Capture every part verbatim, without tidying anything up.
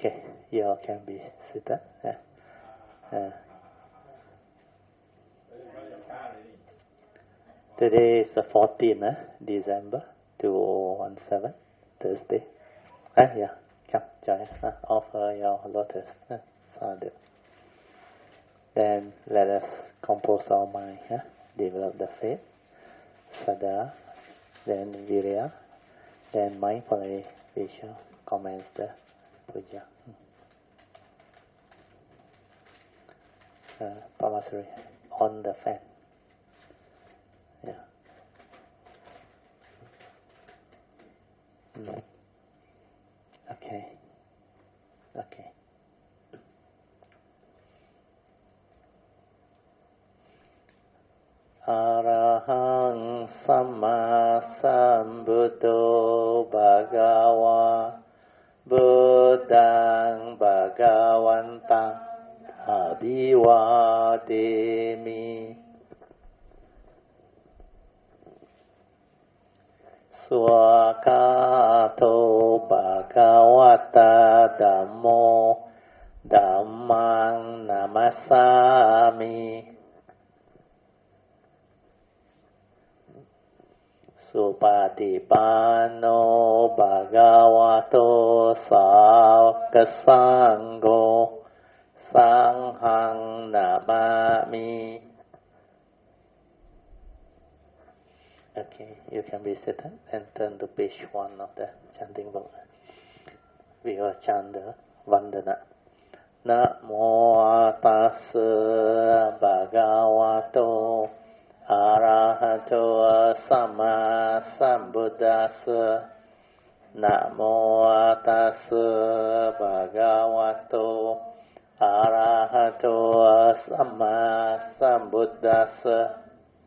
Okay, you all can be seated. Yeah. Uh, today is the fourteenth eh? December two thousand seventeen, Thursday. Ah, yeah, come join us. Uh, offer your lotus. Uh, sadhu. Then let us compose our mind, eh? Develop the faith, Sada, then Virya, then mindfully we shall commence the puja. Uh, Pamasari, on the fan. Yeah. Mm. Okay. Okay. Arahang Samma Sambuddho Bhagava Buddhaṃ Bhagavaṃ Abhivādemi Swakato Bhagavata Dhammo Dhammaṃ Namasami Supatipanno Bhagavato Sāvaka Saṅgho Saṅghang Namami. Okay, you can be seated and turn to page one of the chanting book. We will chant the Vandana. Namo tassa bhagavato arahato samma sambuddhassa. Namo tassa bhagavato arahato samma sambuddhassa.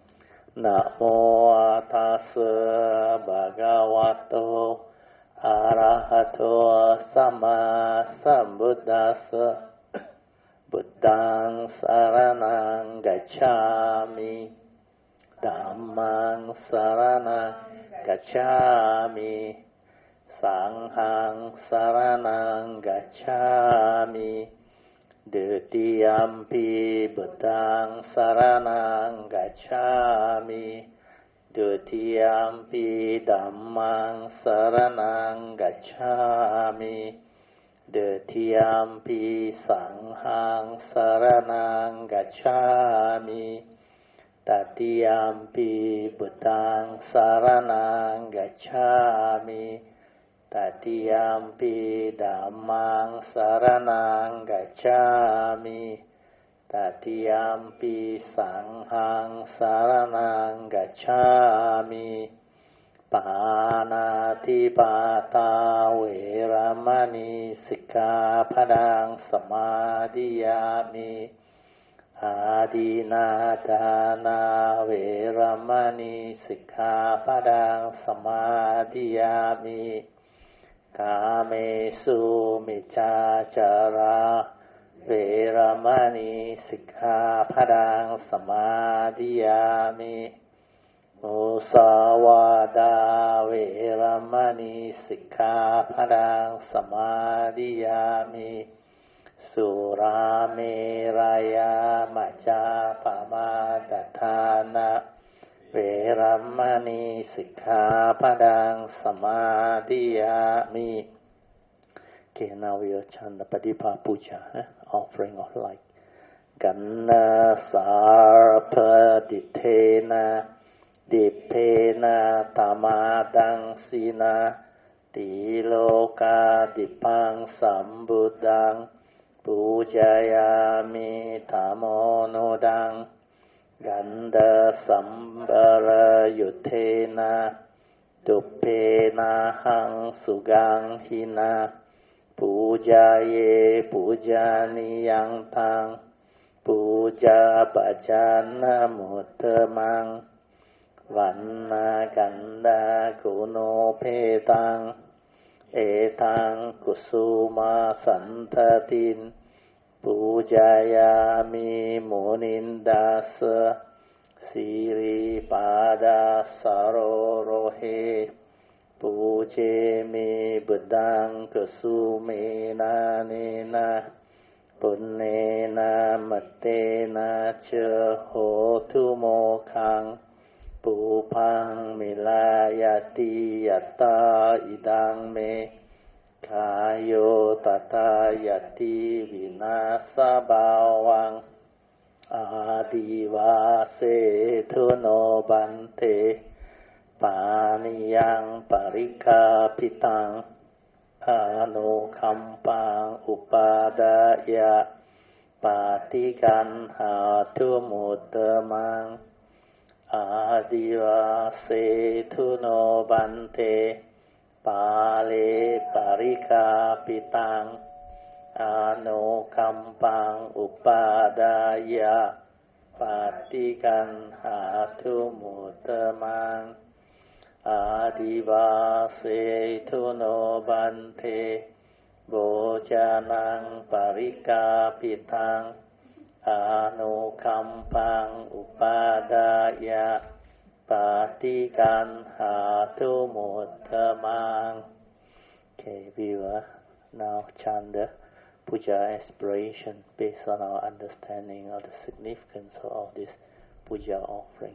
Namo tassa bhagavato arahato samma sambuddhassa. Buddhaṃ saranang gacchami. Dhammang saranang gacchami. Sanghang saranang gacchami. Dutiyampi buddhaṃ saranang gacchami. Dutiyampi dhammang saranang gacchami. Dutiyampi sanghang saranang gacchami. Tatiyampi buddhaṃ saranang gacchami. Tatiyampi dhammang saranang gacchami. Tatiyampi sanghang saranang gacchami. Panati pata veramani sikkhapadang samadhiyami. Adinādana veramani sikkhapadang samadhiyami. Kāmesu miccacara veramani sikkhapadang samadhiyami. Musawada veramani sikkhapadang samadhiyami. Surameraya majjapamadatthana veramani sikkhapadang samadhiyami. Okay, now we will chant the Padipa Puja, eh? Offering of light. Ganna sarpaditena dipena tamadang sina tiloka dipang sambuddhang pujayami tamonodang ganda sambara yutena duppena hang sugang hina pujaye pujaniyang tang puja bhajana muttamang vanna ganda guno petang etang kusuma santatin pujayami munindasa siri pada sarorohe ปูเจเมบุดังกสุเมนาเนนะปุณเนนะมัตเตนะเชโหทุโมคังปูพังมิลายติยัตตาอิดังเมขายโยตตายติวินาสบาวังอาดิวาเสทุโนบันเตปานิยังปริคาปิตังอาโนคัมปังอุปาดายะปาติกันหาทุมุตตมังอาดิวาเสทุโนบันเตปาเลปริคาปิตังอาโนคัมปังอุปาดายะปาติกันหาทุมุตตมังอาดิวาเสทุโนบันเทโบจานังปริกาปิตังอานุคัมปังอุปาดายะปาติกันหาทุมุตตมัง Okay, viewer, now chant the puja aspiration based on our understanding of the significance of this puja offering.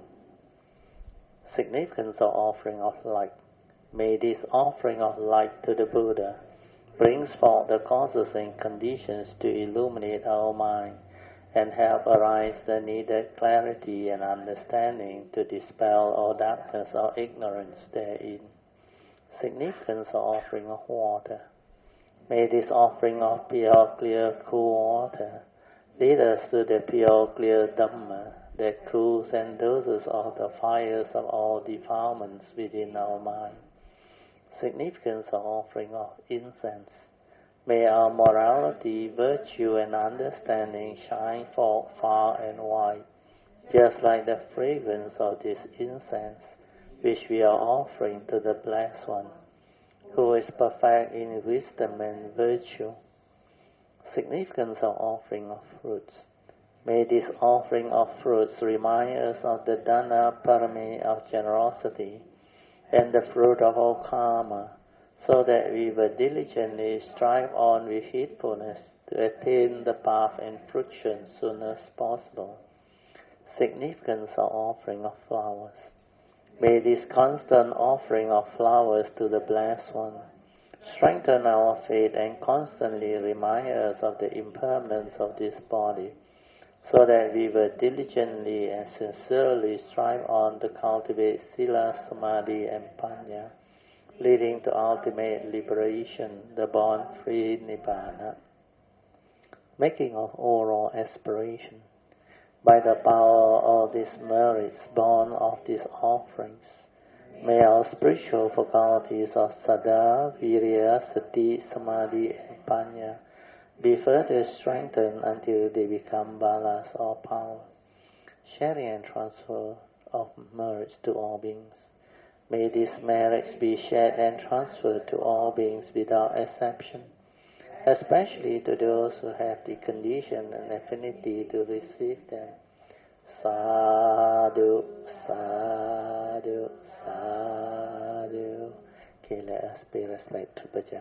Significance of offering of light. May this offering of light to the Buddha brings forth the causes and conditions to illuminate our mind and help arise the needed clarity and understanding to dispel all darkness or ignorance therein. Significance of offering of water. May this offering of pure, clear, cool water lead us to the pure, clear Dhamma that cools and doses off the fires of all defilements within our mind. Significance of offering of incense. May our morality, virtue, and understanding shine forth far and wide, just like the fragrance of this incense, which we are offering to the Blessed One, who is perfect in wisdom and virtue. Significance of offering of fruits. May this offering of fruits remind us of the dana parami of generosity and the fruit of all karma, so that we will diligently strive on with heedfulness to attain the path and fruition soon as possible. Significance of offering of flowers. May this constant offering of flowers to the Blessed One strengthen our faith and constantly remind us of the impermanence of this body, so that we will diligently and sincerely strive on to cultivate sila, samadhi, and panya, leading to ultimate liberation, the born-free nibbana. Making of oral aspiration. By the power of these merits born of these offerings, may our spiritual faculties of Saddha, Virya, Sati, Samadhi, and Panya be further strengthened until they become balas or power. Sharing and transfer of merits to all beings. May these merits be shared and transferred to all beings without exception, especially to those who have the condition and affinity to receive them. Sadhu, sadhu, sadhu. Okay, let us pay respect to Bhajan.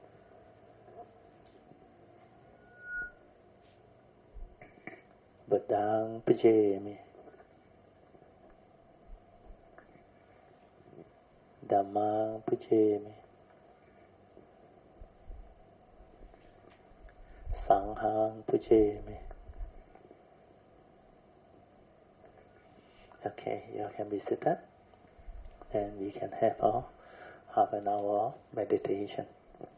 Buddhang pujemi, Dhammang pujemi, Sanghang pujemi. Okay, you can be seated, and we can have our half an hour meditation.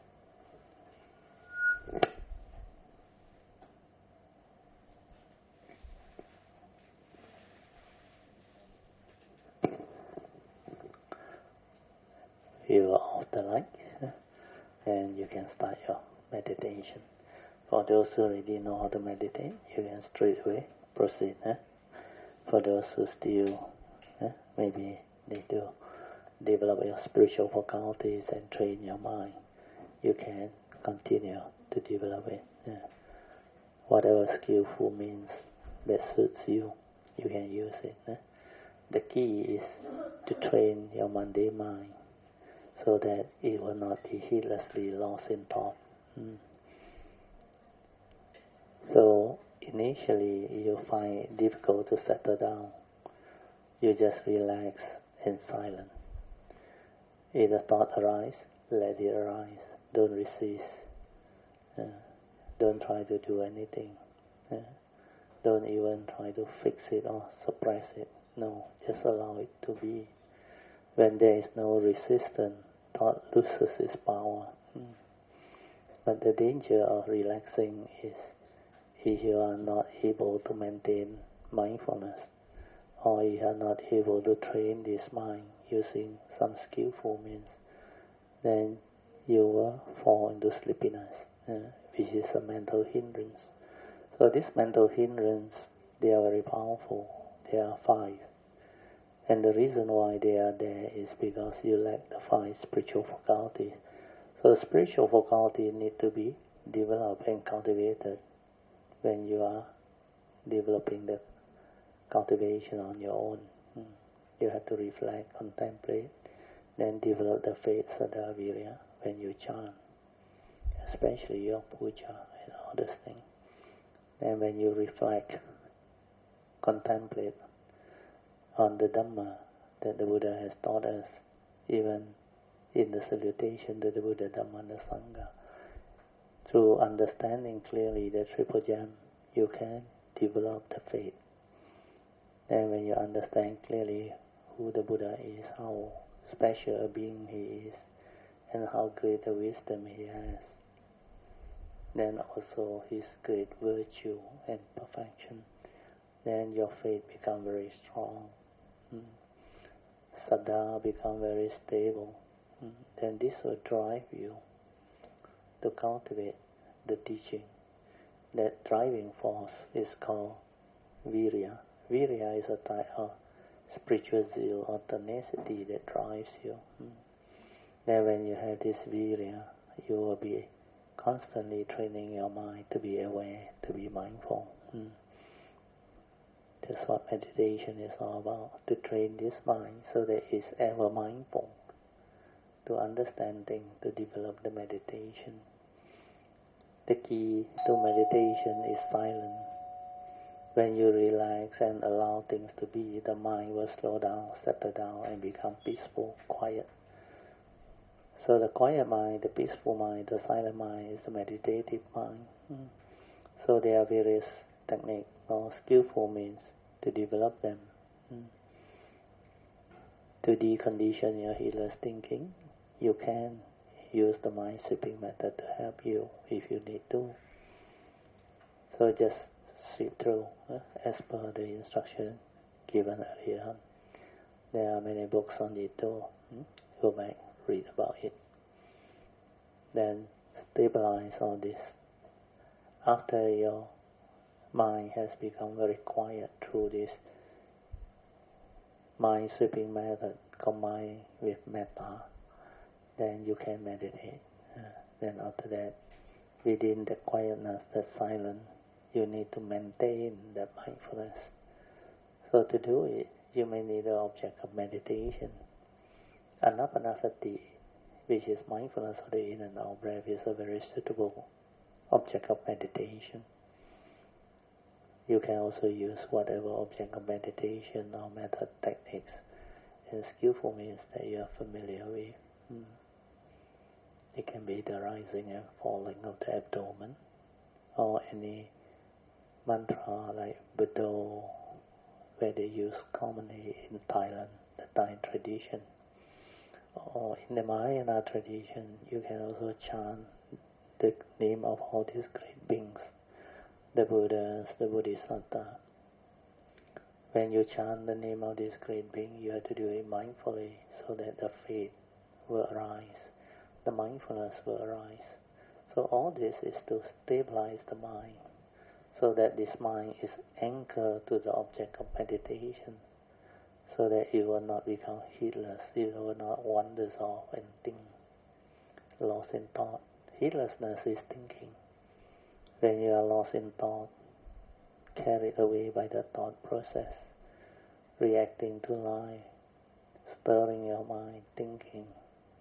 You are off the light, and you can start your meditation. For those who already know how to meditate, you can straight away proceed. Eh? For those who still eh, maybe need to develop your spiritual faculties and train your mind, you can continue to develop it. Eh? Whatever skillful means that suits you, you can use it. Eh? The key is to train your mundane mind so that it will not be heedlessly lost in thought. Mm. So initially you find it difficult to settle down. You just relax in silence. If the thought arises, let it arise. Don't resist. Uh, don't try to do anything. Uh, don't even try to fix it or suppress it. No, just allow it to be. When there is no resistance, thought loses its power. Mm. But the danger of relaxing is if you are not able to maintain mindfulness, or you are not able to train this mind using some skillful means, then you will fall into sleepiness, uh, which is a mental hindrance. So this mental hindrance, they are very powerful. There are five. And the reason why they are there is because you lack the five spiritual faculties. So the spiritual faculty need to be developed and cultivated when you are developing the cultivation on your own. Hmm. You have to reflect, contemplate, then develop the faith, saddha, virya, when you chant, especially your puja and all these things. Then when you reflect, contemplate on the Dhamma that the Buddha has taught us, even in the salutation to the Buddha, Dhamma, and the Sangha, through understanding clearly the Triple Gem, you can develop the faith. And when you understand clearly who the Buddha is, how special a being he is, and how great a wisdom he has, then also his great virtue and perfection, then your faith becomes very strong. Mm. Saddha becomes very stable. Mm. Then this will drive you to cultivate the teaching. That driving force is called virya. Virya is a type of spiritual zeal or tenacity that drives you. Mm. Then when you have this virya, you will be constantly training your mind to be aware, to be mindful. Mm. That's what meditation is all about, to train this mind so that it's ever mindful, to understand things, to develop the meditation. The key to meditation is silence. When you relax and allow things to be, the mind will slow down, settle down, and become peaceful, quiet. So the quiet mind, the peaceful mind, the silent mind is the meditative mind. Mm. So there are various techniques or skillful means to develop them. Mm. To decondition your heedless thinking, you can use the mind sweeping method to help you if you need to. So just sweep through uh, as per the instruction given earlier. There are many books on it too. Hmm? You might read about it. Then stabilize all this. After your mind has become very quiet through this mind sweeping method combined with metta, then you can meditate. Uh, then after that, within the quietness, the silence, you need to maintain that mindfulness. So to do it, you may need an object of meditation. Anapanasati, which is mindfulness of the in and out breath, is a very suitable object of meditation. You can also use whatever object of meditation or method techniques and skillful means that you are familiar with. Hmm. It can be the rising and falling of the abdomen, or any mantra like Buddha, where they use commonly in Thailand, the Thai tradition. Or in the Mahayana tradition, you can also chant the name of all these great beings, the Buddhas, the Bodhisattvas. When you chant the name of this great being, you have to do it mindfully so that the faith will arise, the mindfulness will arise. So all this is to stabilize the mind, so that this mind is anchored to the object of meditation, so that it will not become heedless, it will not wander off and think, lost in thought. Heedlessness is thinking. When you are lost in thought, carried away by the thought process, reacting to life, stirring your mind, thinking,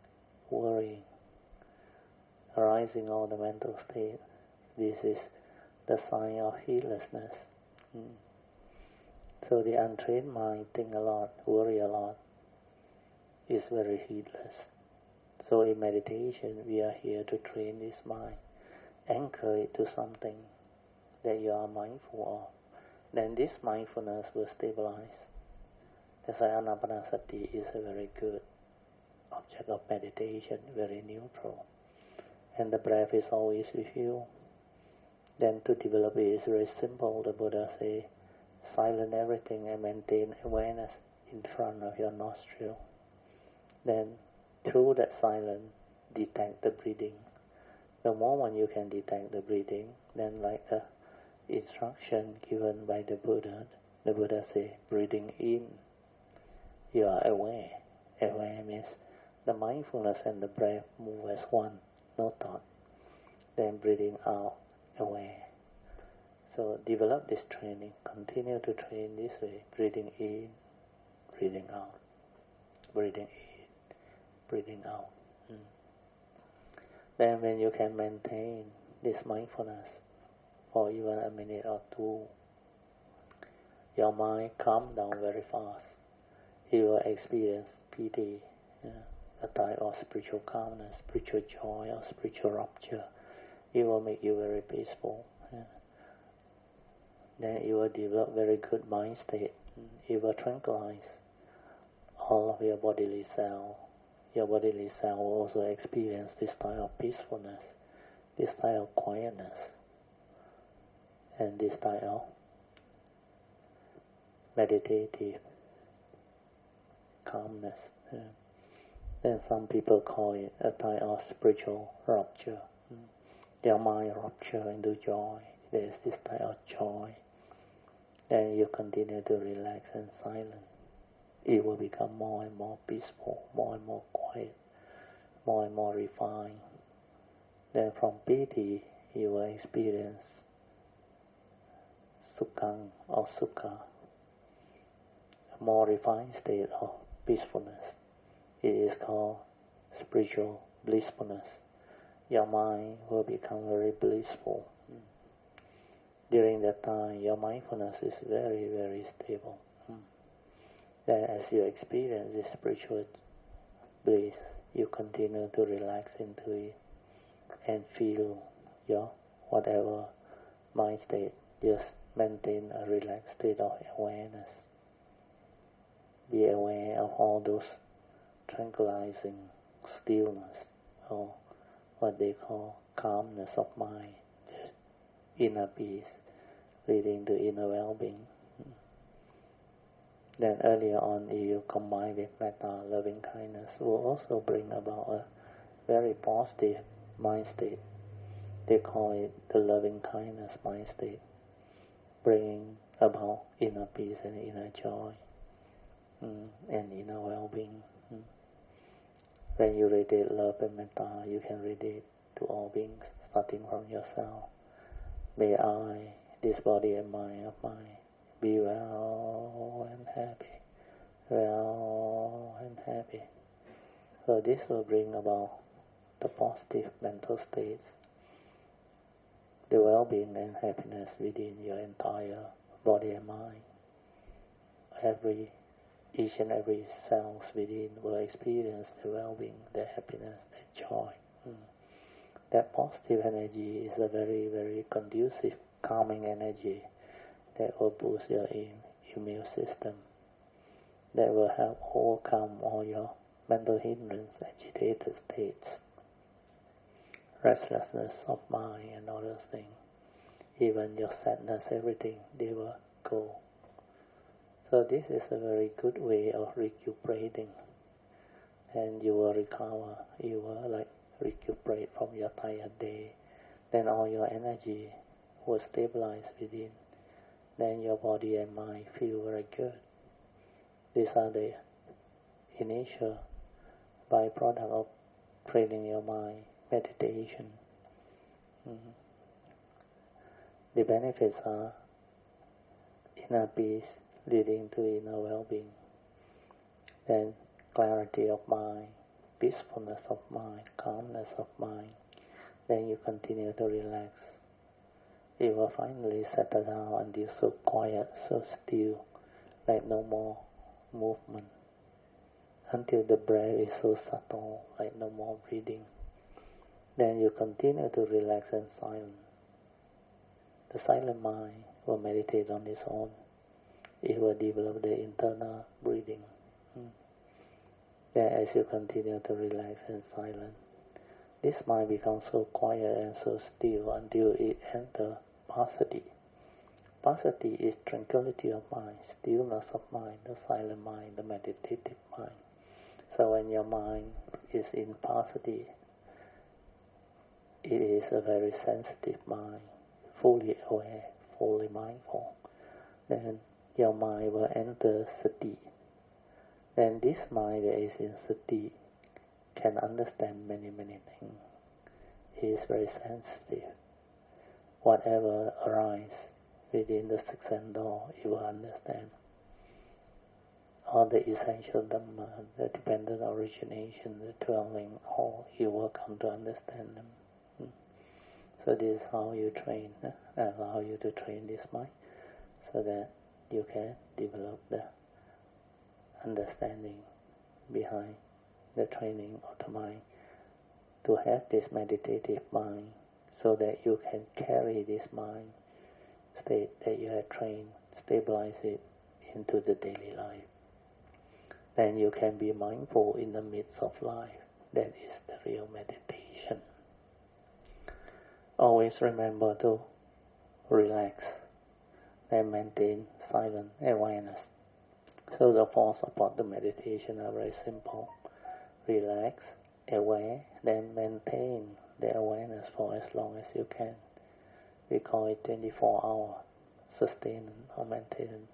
worrying, arising all the mental state. This is the sign of heedlessness. Mm. So the untrained mind think a lot, worry a lot, is very heedless. So in meditation, we are here to train this mind, anchor it to something that you are mindful of. Then this mindfulness will stabilize. That's why Anapanasati is a very good object of meditation, very neutral. And the breath is always with you. Then to develop it is very simple. The Buddha says, silence everything and maintain awareness in front of your nostril. Then through that silence, detect the breathing. The moment you can detect the breathing, then like the instruction given by the Buddha, the Buddha says, breathing in, you are aware. Aware means the mindfulness and the breath move as one, no thought. Then breathing out, aware. So develop this training, continue to train this way, breathing in, breathing out, breathing in, breathing out. Mm. Then when you can maintain this mindfulness for even a minute or two, your mind calm down very fast. You will experience piti, yeah, a type of spiritual calmness, spiritual joy or spiritual rapture. It will make you very peaceful. Yeah. Then you will develop very good mind state. It will tranquilize all of your bodily cells. Your bodily cell will also experience this type of peacefulness, this type of quietness, and this type of meditative calmness. Yeah. Then some people call it a type of spiritual rupture. Mm. Their mind rupture into joy. There is this type of joy. Then you continue to relax and silent. It will become more and more peaceful, more and more quiet, more and more refined. Then from piti, you will experience sukhang or sukha, a more refined state of peacefulness. It is called spiritual blissfulness. Your mind will become very blissful. During that time, your mindfulness is very, very stable. Then as you experience this spiritual bliss, you continue to relax into it and feel your whatever mind state. Just maintain a relaxed state of awareness. Be aware of all those tranquilizing stillness, or what they call calmness of mind, inner peace, leading to inner well-being. Then earlier on, if you combine with metta, loving kindness, will also bring about a very positive mind state. They call it the loving kindness mind state, bringing about inner peace and inner joy mm, and inner well-being. Mm. When you radiate love and metta, you can radiate to all beings, starting from yourself. May I, this body and mind of mine, be well and happy, well and happy. So this will bring about the positive mental states, the well-being and happiness within your entire body and mind. Every, each and every cells within will experience the well-being, the happiness, the joy. Mm. That positive energy is a very, very conducive, calming energy that will boost your immune system, that will help overcome all your mental hindrance, agitated states, restlessness of mind and all those things. Even your sadness, everything, they will go. So this is a very good way of recuperating, and you will recover, you will like recuperate from your tired day. Then all your energy will stabilize within. Then your body and mind feel very good. These are the initial byproduct of training your mind, meditation. Mm-hmm. The benefits are inner peace leading to inner well-being, then clarity of mind, peacefulness of mind, calmness of mind. Then you continue to relax. You will finally settle down until so quiet, so still, like no more movement. Until the breath is so subtle, like no more breathing. Then you continue to relax and silent. The silent mind will meditate on its own. It will develop the internal breathing. Hmm. Then as you continue to relax and silent, this mind becomes so quiet and so still until it enters passaddhi. Passaddhi is tranquility of mind, stillness of mind, the silent mind, the meditative mind. So when your mind is in passaddhi, it is a very sensitive mind, fully aware, fully mindful. Then your mind will enter sati. Then this mind that is in sati can understand many, many things. It is very sensitive. Whatever arises within the six sense door, it will understand. All the essential Dhamma, the dependent origination, the dwelling, all, you will come to understand them. So this is how you train, uh, allow you to train this mind, so that you can develop the understanding behind the training of the mind, to have this meditative mind, so that you can carry this mind state that you have trained, stabilize it into the daily life. Then you can be mindful in the midst of life. That is the real meditation. Always remember to relax and maintain silent awareness. So the four support the meditation are very simple. Relax, aware, then maintain the awareness for as long as you can. We call it twenty-four hour sustain or maintenance.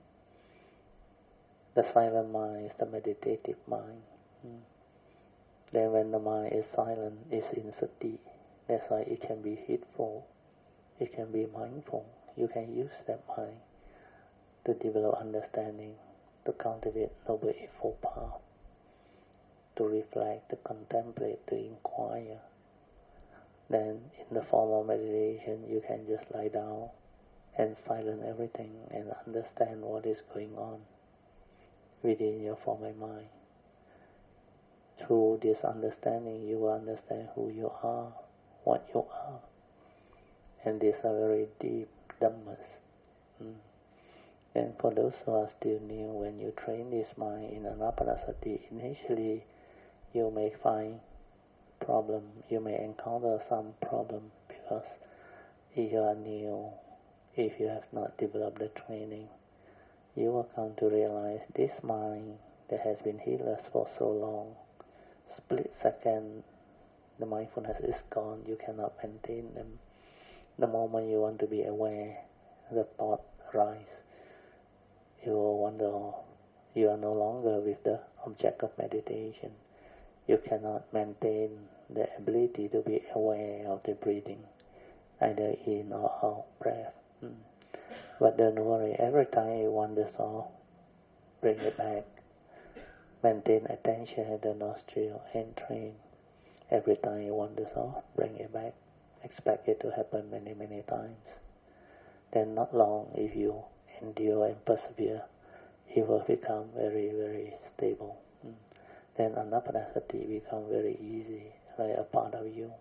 The silent mind is the meditative mind. Hmm. Then when the mind is silent, it's in sati. That's why it can be heedful, it can be mindful. You can use that mind to develop understanding, to cultivate noble eightfold path, to reflect, to contemplate, to inquire. Then in the form of meditation, you can just lie down and silence everything and understand what is going on within your form of mind. Through this understanding, you will understand who you are, what you are. And these are very deep Dhammas. Mm. And for those who are still new, when you train this mind in Anapanasati, initially you may find problem, you may encounter some problem, because if you are new, if you have not developed the training, you will come to realize this mind that has been heedless for so long, split second, the mindfulness is gone, you cannot maintain them. The moment you want to be aware, the thought arises. You will wonder, you are no longer with the object of meditation. You cannot maintain the ability to be aware of the breathing, either in or out breath. Mm. But don't worry, every time it wanders off, bring it back. Maintain attention at the nostril and train. Every time it wanders off, bring it back. Expect it to happen many, many times. Then not long, if you endure and persevere, it will become very, very stable. Mm. Then Anapanasati becomes very easy, like a part of you.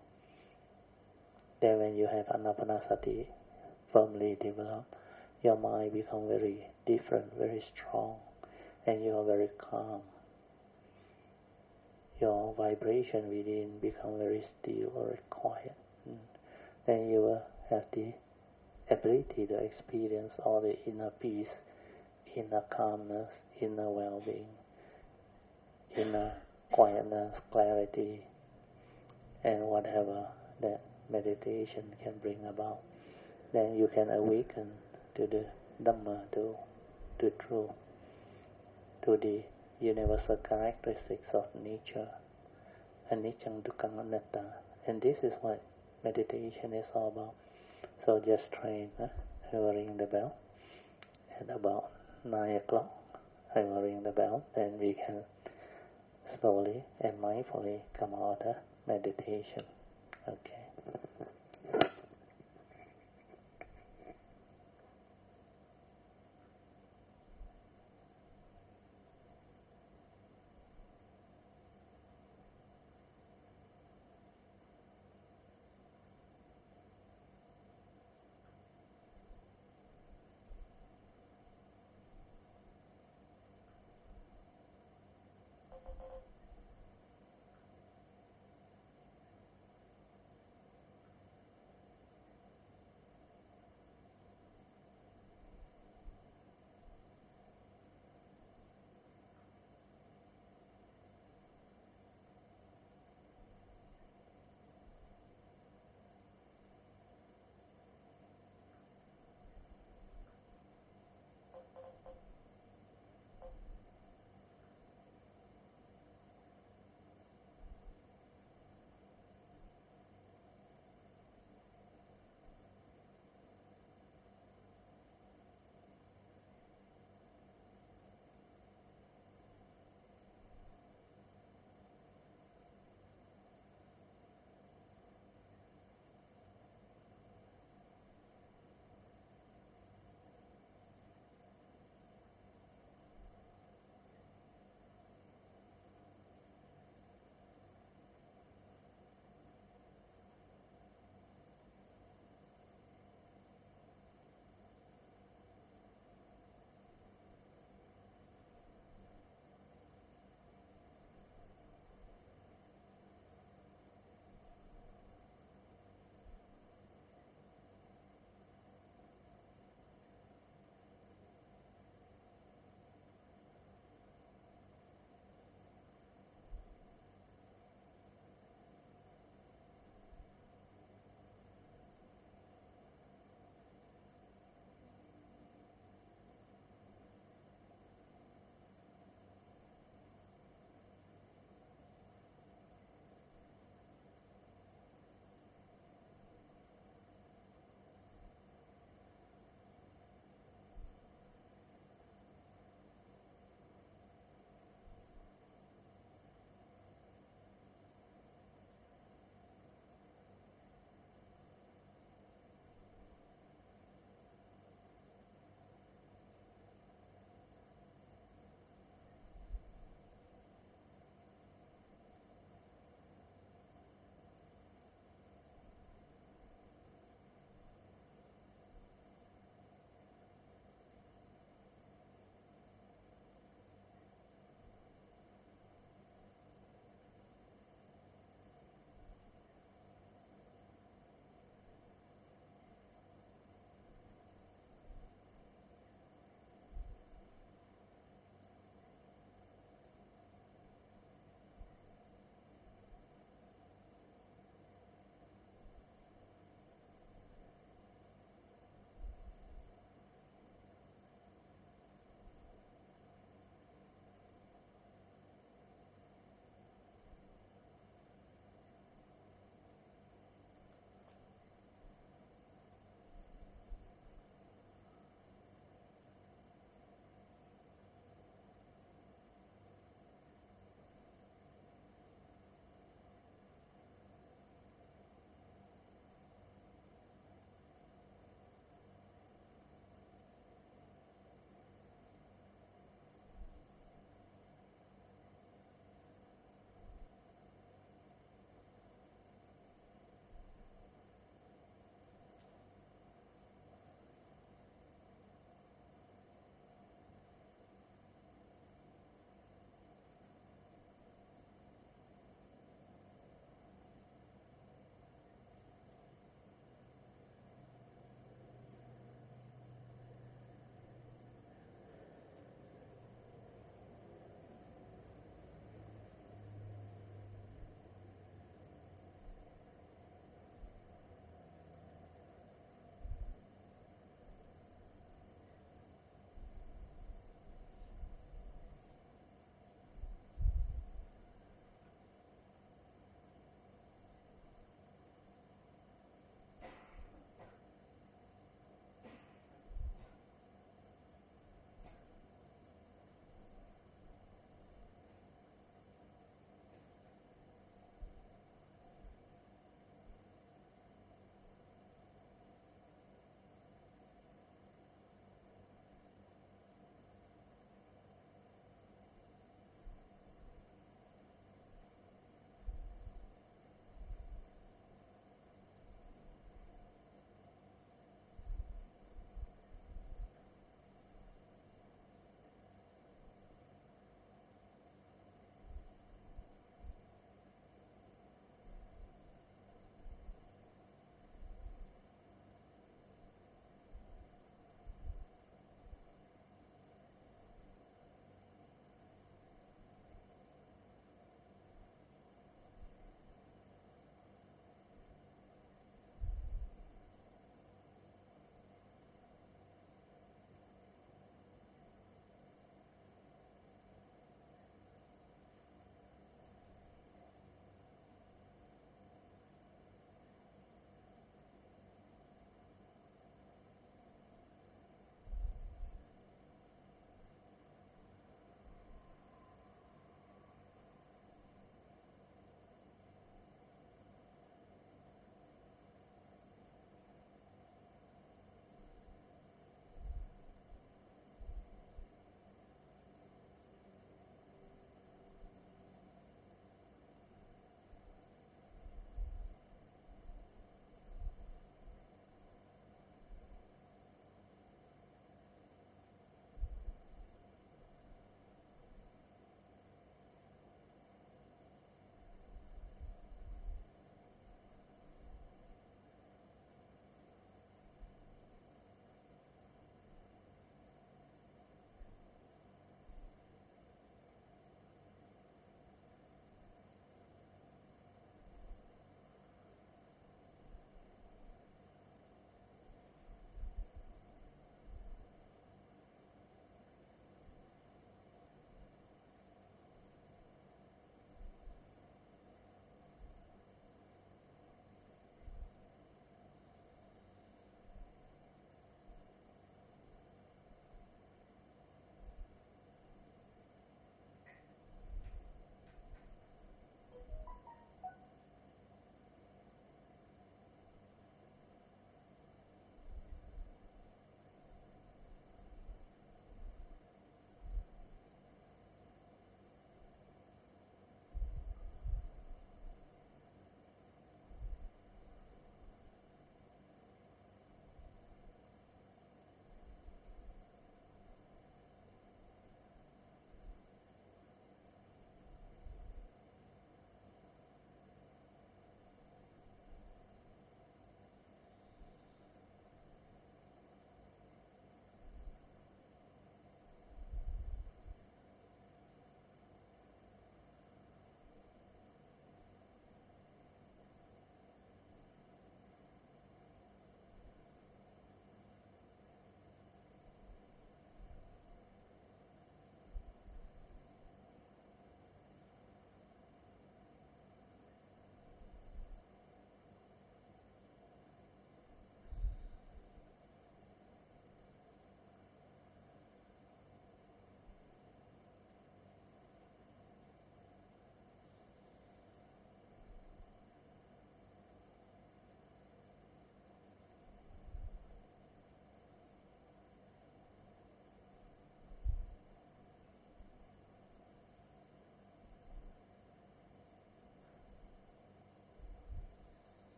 Then when you have Anapanasati firmly developed, your mind becomes very different, very strong, and you are very calm. Your vibration within becomes very still or quiet. Mm. Then you will have the ability to experience all the inner peace, inner calmness, inner well-being, inner quietness, clarity, and whatever that meditation can bring about. Then you can awaken to the Dhamma, to the truth, to the universal characteristics of nature, anicca, dukkha, anatta. And this is what meditation is all about. So just train. Huh? I will ring the bell at about nine o'clock. I will ring the bell, then we can slowly and mindfully come out of meditation. Okay.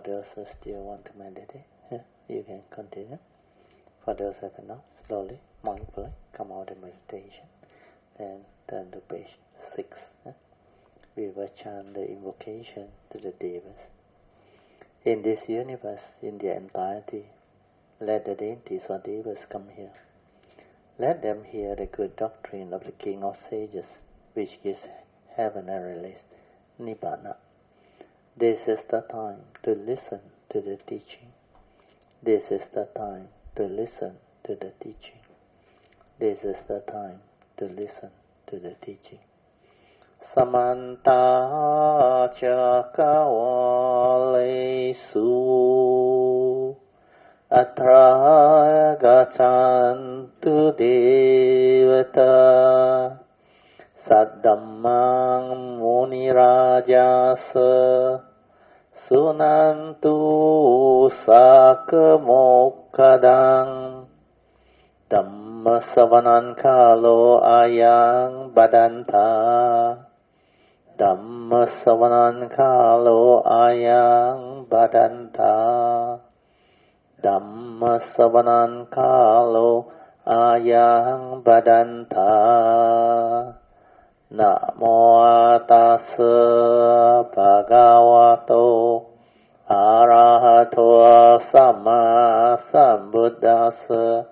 those who still want to meditate, yeah, you can continue. For those who cannot, slowly, mindfully come out of meditation and turn to page six. Yeah. We will chant the invocation to the devas. In this universe, in their entirety, let the deities or devas come here. Let them hear the good doctrine of the King of Sages, which gives heaven and release, Nibbana. This is the time to listen to the teaching. This is the time to listen to the teaching. This is the time to listen to the teaching. Samanta Chakavalesu Atra Gachantu Devata Saddammang Munirajasa Sunantu Sakamokkadang Dhamma Savanan Kalo Ayang Badanta Dhamma Savanan Kalo Ayang Badanta Dhamma Savanan Kalo Ayang Badanta Namo Tassa Bhagavato Arahato Sama Sambuddhassa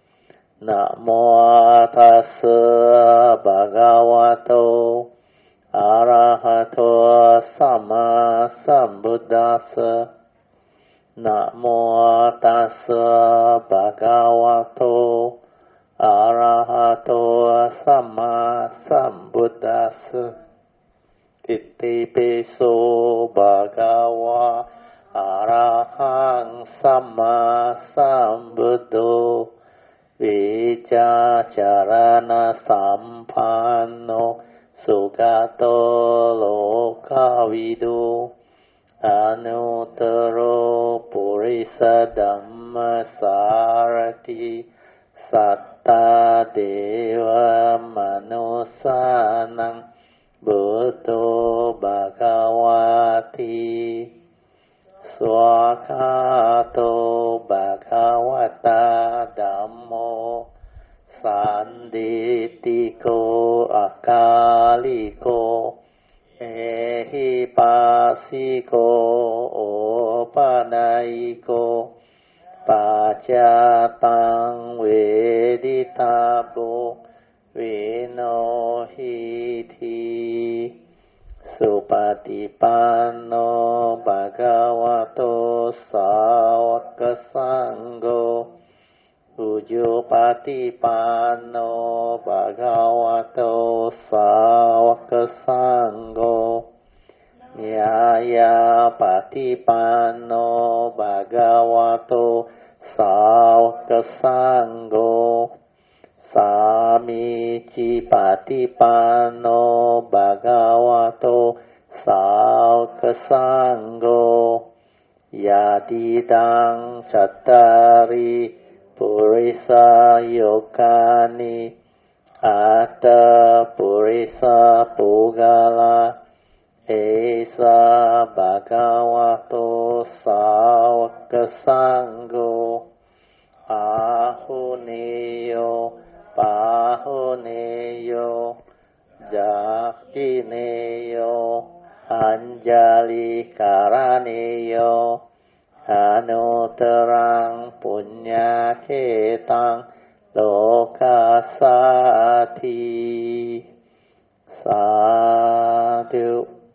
Namo Tassa Bhagavato Arahato Sama Sambuddhassa Namo Tassa Bhagavato Arahato Sama Sambuddhassa Iti piso Bhagava Arahang Sama Sambuddho Vicacarana Sampanno Sugato Lokavidu Anuttaro Purisa Dhamma Sarati Satta Deva Manusanang Buddho Bhagavati Swakato Bhagavata Dhammo Sanditiko Akaliko Ehipasiko Opanaiko Pacatang Veditabo Vinohiti Supatipanno Bhagavato Sāvaka Sangho Ujjupatipanno Bhagavato Sāvaka Sangho Nyaya Patipanno Bhagavato Sāvaka Sangho Samici Patipanno Bhagavato Sāvaka Sangho Yadidang Cattari Purisa Yokani Atta Purisa Pugala Esa Bhagavato Sāvaka Sangho Ahuneyo Pahuneyo Jakineyo Anjali Karaneyo Anuttarang Punyaketang Lokasati Sadhu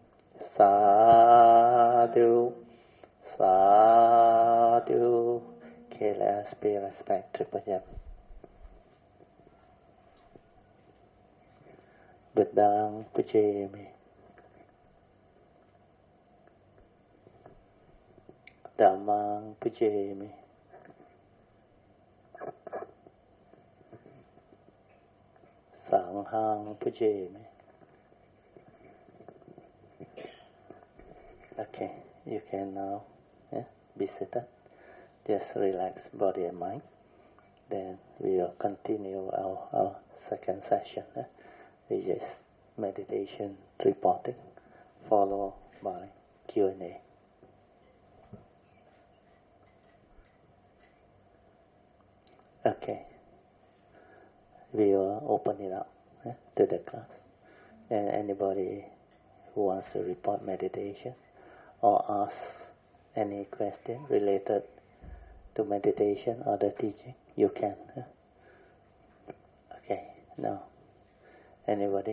Sadhu Sadhu. Okay, let us pay respect to Pujam. Buddhang Pujami Dhammang Pujami Sanghang Pujami. Okay, you can now yeah, be seated. Just relax body and mind. Then we will continue our, our second session, eh? which is meditation reporting, followed by Q and A. we will open it up eh, to the class. And anybody who wants to report meditation or ask any question related to meditation or the teaching, you can. Eh? Okay, now, anybody?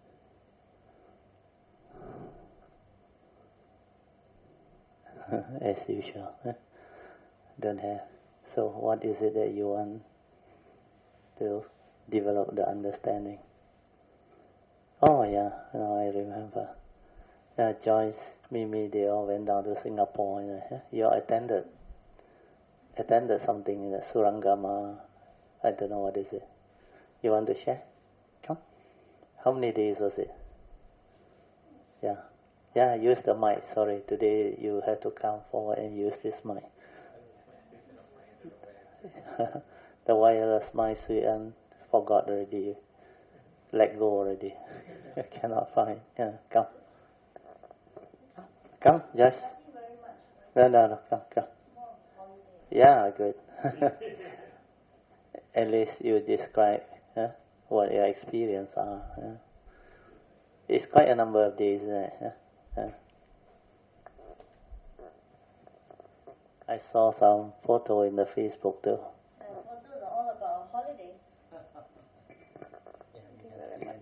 As usual, eh? Don't have. So what is it that you want to develop the understanding? Oh yeah, now I remember. Yeah, Joyce, Mimi, they all went down to Singapore. You know, eh? You attended attended something in the Surangama. I don't know what is it. You want to share? Come. How many days was it? Yeah. Yeah, use the mic. Sorry, today you have to come forward and use this mic. The wireless mic, Suyan forgot already. Let go already. Cannot find. Yeah, come. Come, Joyce. No, no, no, come, come. Yeah, good. At least you describe huh, what your experience are. Huh? It's quite a number of days, isn't it? Huh? Huh? I saw some photo in the Facebook too. Uh, photos are all about holidays. Thank you very much.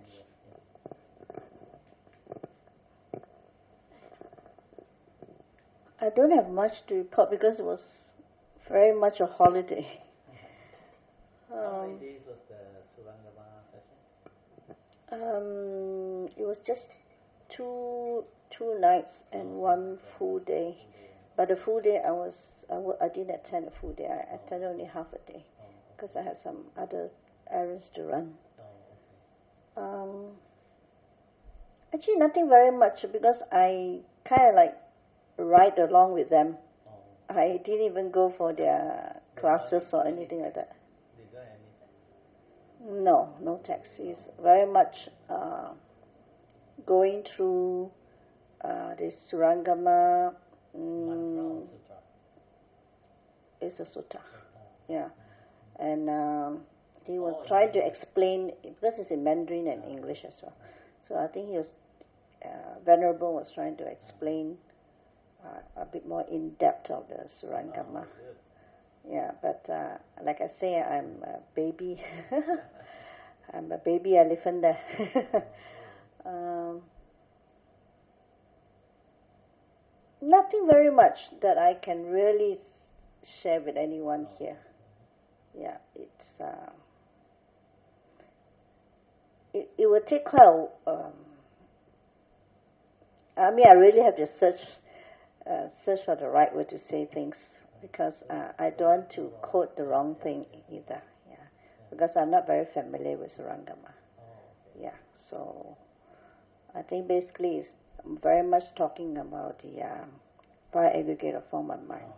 I don't have much to report because it was very much a holiday. How many Um, days was the Surangama session? um, it was just two two nights and one full day. But the full day I was I, w- I didn't attend the full day. I attended only half a day because I had some other errands to run. Um, actually, nothing very much because I kind of like ride along with them. I didn't even go for their classes or anything like that. No, no text. It's very much uh, going through uh, this Surangama. Mm, it's a sutta. Yeah. And um, he was trying to explain, because it's in Mandarin and English as well. So I think he was, uh, Venerable was trying to explain uh, a bit more in depth of the Surangama. Yeah, but uh, like I say, I'm a baby. I'm a baby elephant there. um, nothing very much that I can really share with anyone here. Yeah, it's uh, it it will take quite a. Um, I mean, I really have to search uh, search for the right word to say things because uh, I don't want to quote the wrong thing either. Yeah, because I'm not very familiar with Surangama. Yeah, so I think basically it's very much talking about the uh, five aggregated form of mind.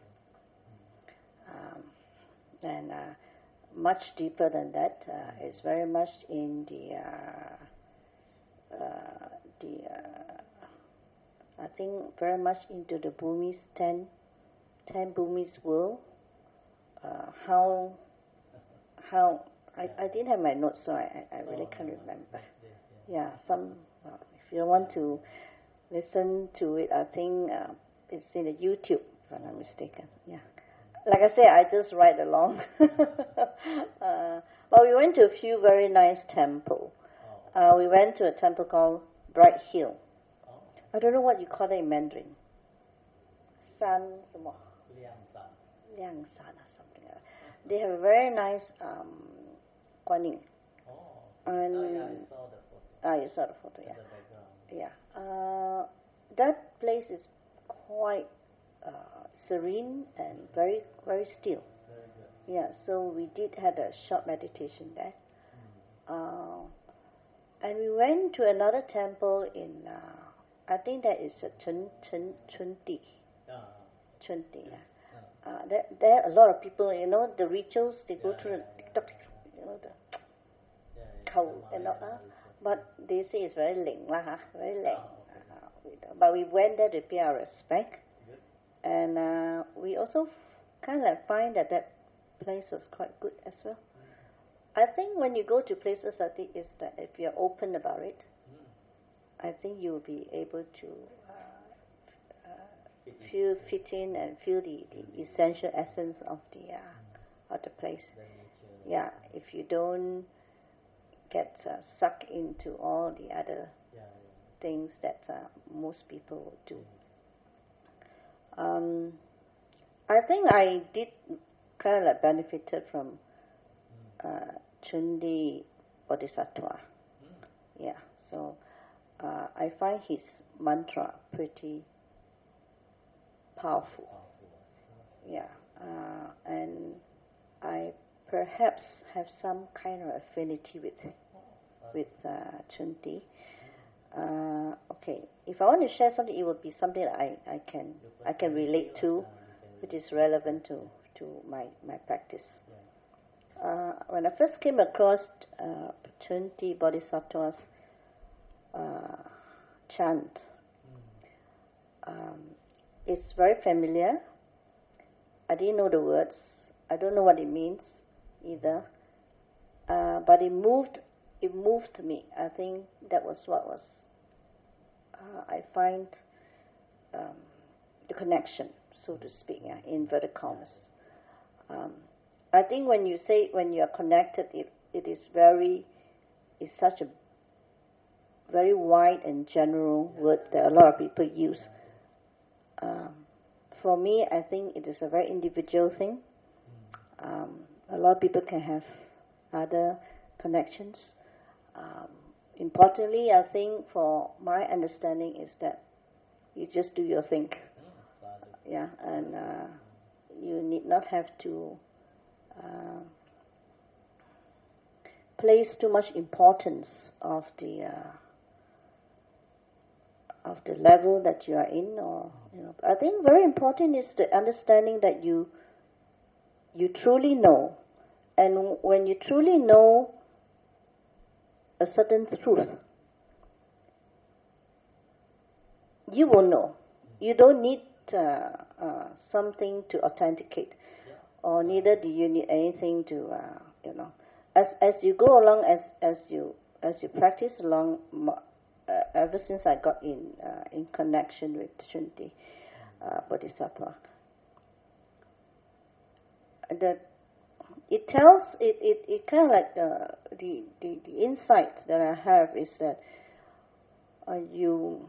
Um, and uh, much deeper than that, uh, is very much in the uh, uh, the uh, I think very much into the Bhumi's ten ten Bhumi's world. Uh, how how I, I didn't have my notes, so I, I really can't remember. Yeah, some uh, if you want to listen to it, I think uh, it's in the YouTube, if I'm not mistaken. Yeah. Like I say, I just ride along. uh, but we went to a few very nice temples. Uh, we went to a temple called Bright Hill. I don't know what you call it in Mandarin. San, 什么? Liangshan or something like that. They have a very nice um, Guanyin. And, oh, yeah, I saw the photo. Ah, you saw the photo, yeah. The yeah. Uh, that place is quite uh, serene and very, very still. Very yeah, so we did have a short meditation there. Mm. Uh, and we went to another temple in, uh, I think that is a Chun, Chun, Chunti. Uh, Chunti, yeah. Uh, there, there are a lot of people, you know, the rituals, they go yeah, through, yeah, the, you know, the cow and all that. But they say it's very ling, lah, huh? Very ling. Uh, but we went there to pay our respect. Good. And uh, we also kind of find that that place was quite good as well. I think when you go to places like this, is that if you're open about it, mm. I think you'll be able to uh, uh, feel fit in and feel the, the essential essence of the uh, mm. of the place. Yeah, if you don't get uh, sucked into all the other yeah, yeah. things that uh, most people do. Um, I think I did kind of like benefited from uh, Chundi Bodhisattva. Mm. Yeah, so uh, I find his mantra pretty powerful. powerful. Yeah, uh, and I perhaps have some kind of affinity with with uh, Chundi. Uh, okay, if I want to share something, it would be something that I, I can I can relate to, which is relevant to, to my, my practice. Uh, when I first came across uh, Chundi Bodhisattva's uh, chant, um, it's very familiar. I didn't know the words. I don't know what it means either. Uh, but it moved. It moved me. I think that was what was. Uh, I find um, the connection, so to speak, yeah, in inverted commas. Um, I think when you say when you are connected, it it is very, it's such a very wide and general word that a lot of people use. Um, for me, I think it is a very individual thing. Um, a lot of people can have other connections. Um, importantly, I think for my understanding is that you just do your thing. Yeah, and uh, you need not have to uh, place too much importance of the uh, of the level that you are in, or you know. I think very important is the understanding that you you truly know, and when you truly know a certain truth, you will know. You don't need uh, uh, something to authenticate, or neither do you need anything to, uh, you know. As as you go along, as as you as you practice along, uh, ever since I got in uh, in connection with Chundi uh, Bodhisattva, that it tells it it, it kind of like the, the the the insight that I have is that uh, you.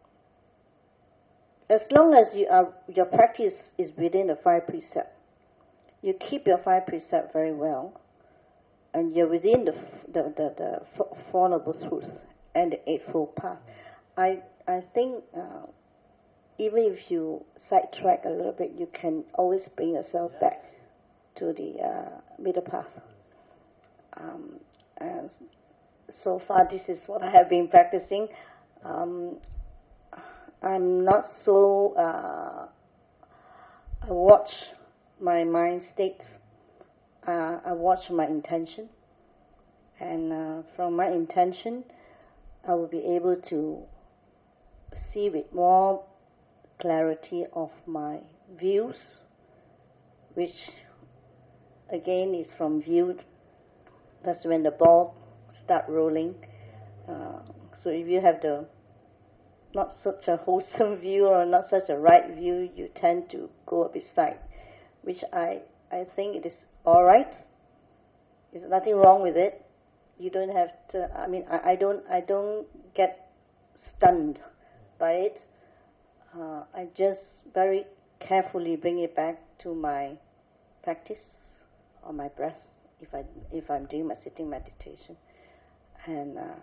As long as you are, your practice is within the five precepts, you keep your five precepts very well, and you're within the the, the, the Four Noble Truths and the Eightfold Path. I I think uh, even if you sidetrack a little bit, you can always bring yourself back to the uh, middle path. Um, and so far, this is what I have been practicing. Um, I'm not so, uh, I watch my mind state, uh, I watch my intention, and uh, from my intention, I will be able to see with more clarity of my views, which again is from view, that's when the ball start rolling. Uh, so if you have the not such a wholesome view or not such a right view, you tend to go a bit side, which I, I think it is all right. There's nothing wrong with it. You don't have to. I mean, I, I don't I don't get stunned by it. Uh, I just very carefully bring it back to my practice or my breath if I if I'm doing my sitting meditation, and. Uh,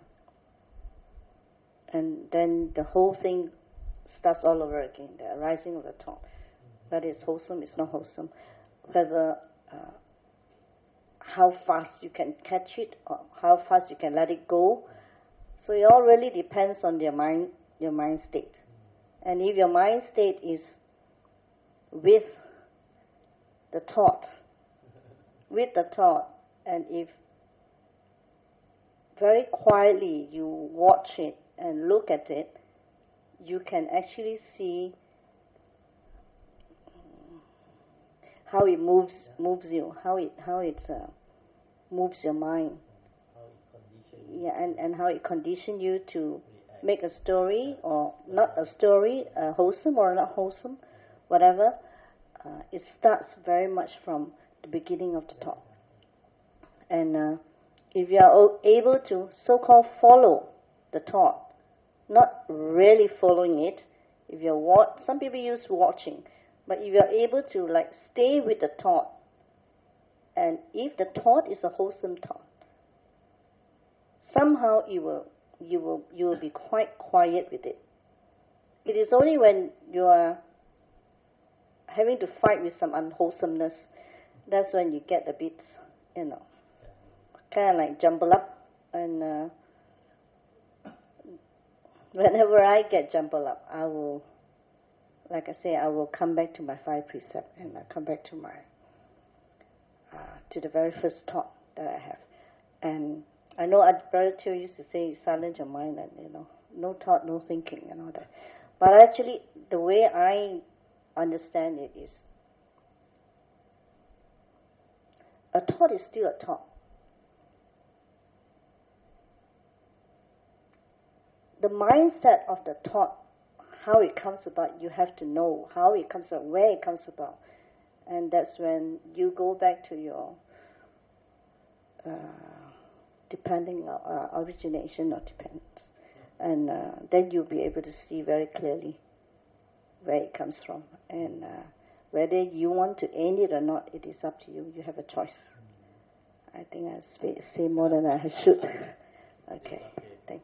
And then the whole thing starts all over again, the arising of the thought. Whether it's wholesome, it's not wholesome. Whether uh, how fast you can catch it, or how fast you can let it go. So it all really depends on your mind, your mind state. And if your mind state is with the thought, with the thought, and if very quietly you watch it, and look at it, you can actually see how it moves moves you, how it how it's uh, moves your mind. Yeah, and, and how it conditions you to make a story or not a story, uh, wholesome or not wholesome, whatever. Uh, it starts very much from the beginning of the thought. And uh, if you are able to so-called follow the thought, not really following it, if you're wa- some people use watching, but if you're able to like stay with the thought, and if the thought is a wholesome thought, somehow you will you will you will be quite quiet with it. It is only when you are having to fight with some unwholesomeness, that's when you get a bit, you know, kind of like jumble up. And uh, whenever I get jumbled up, I will, like I say, I will come back to my five precepts, and I come back to my uh, to the very first thought that I have. And I know our Brother Teo used to say, silence your mind, and you know, no thought, no thinking, and all that. But actually, the way I understand it is, a thought is still a thought. The mindset of the thought, how it comes about, you have to know how it comes about, where it comes about. And that's when you go back to your uh, depending on uh, origination or dependence. And uh, then you'll be able to see very clearly where it comes from. And uh, whether you want to end it or not, it is up to you. You have a choice. I think I sp- say more than I should. Okay, thank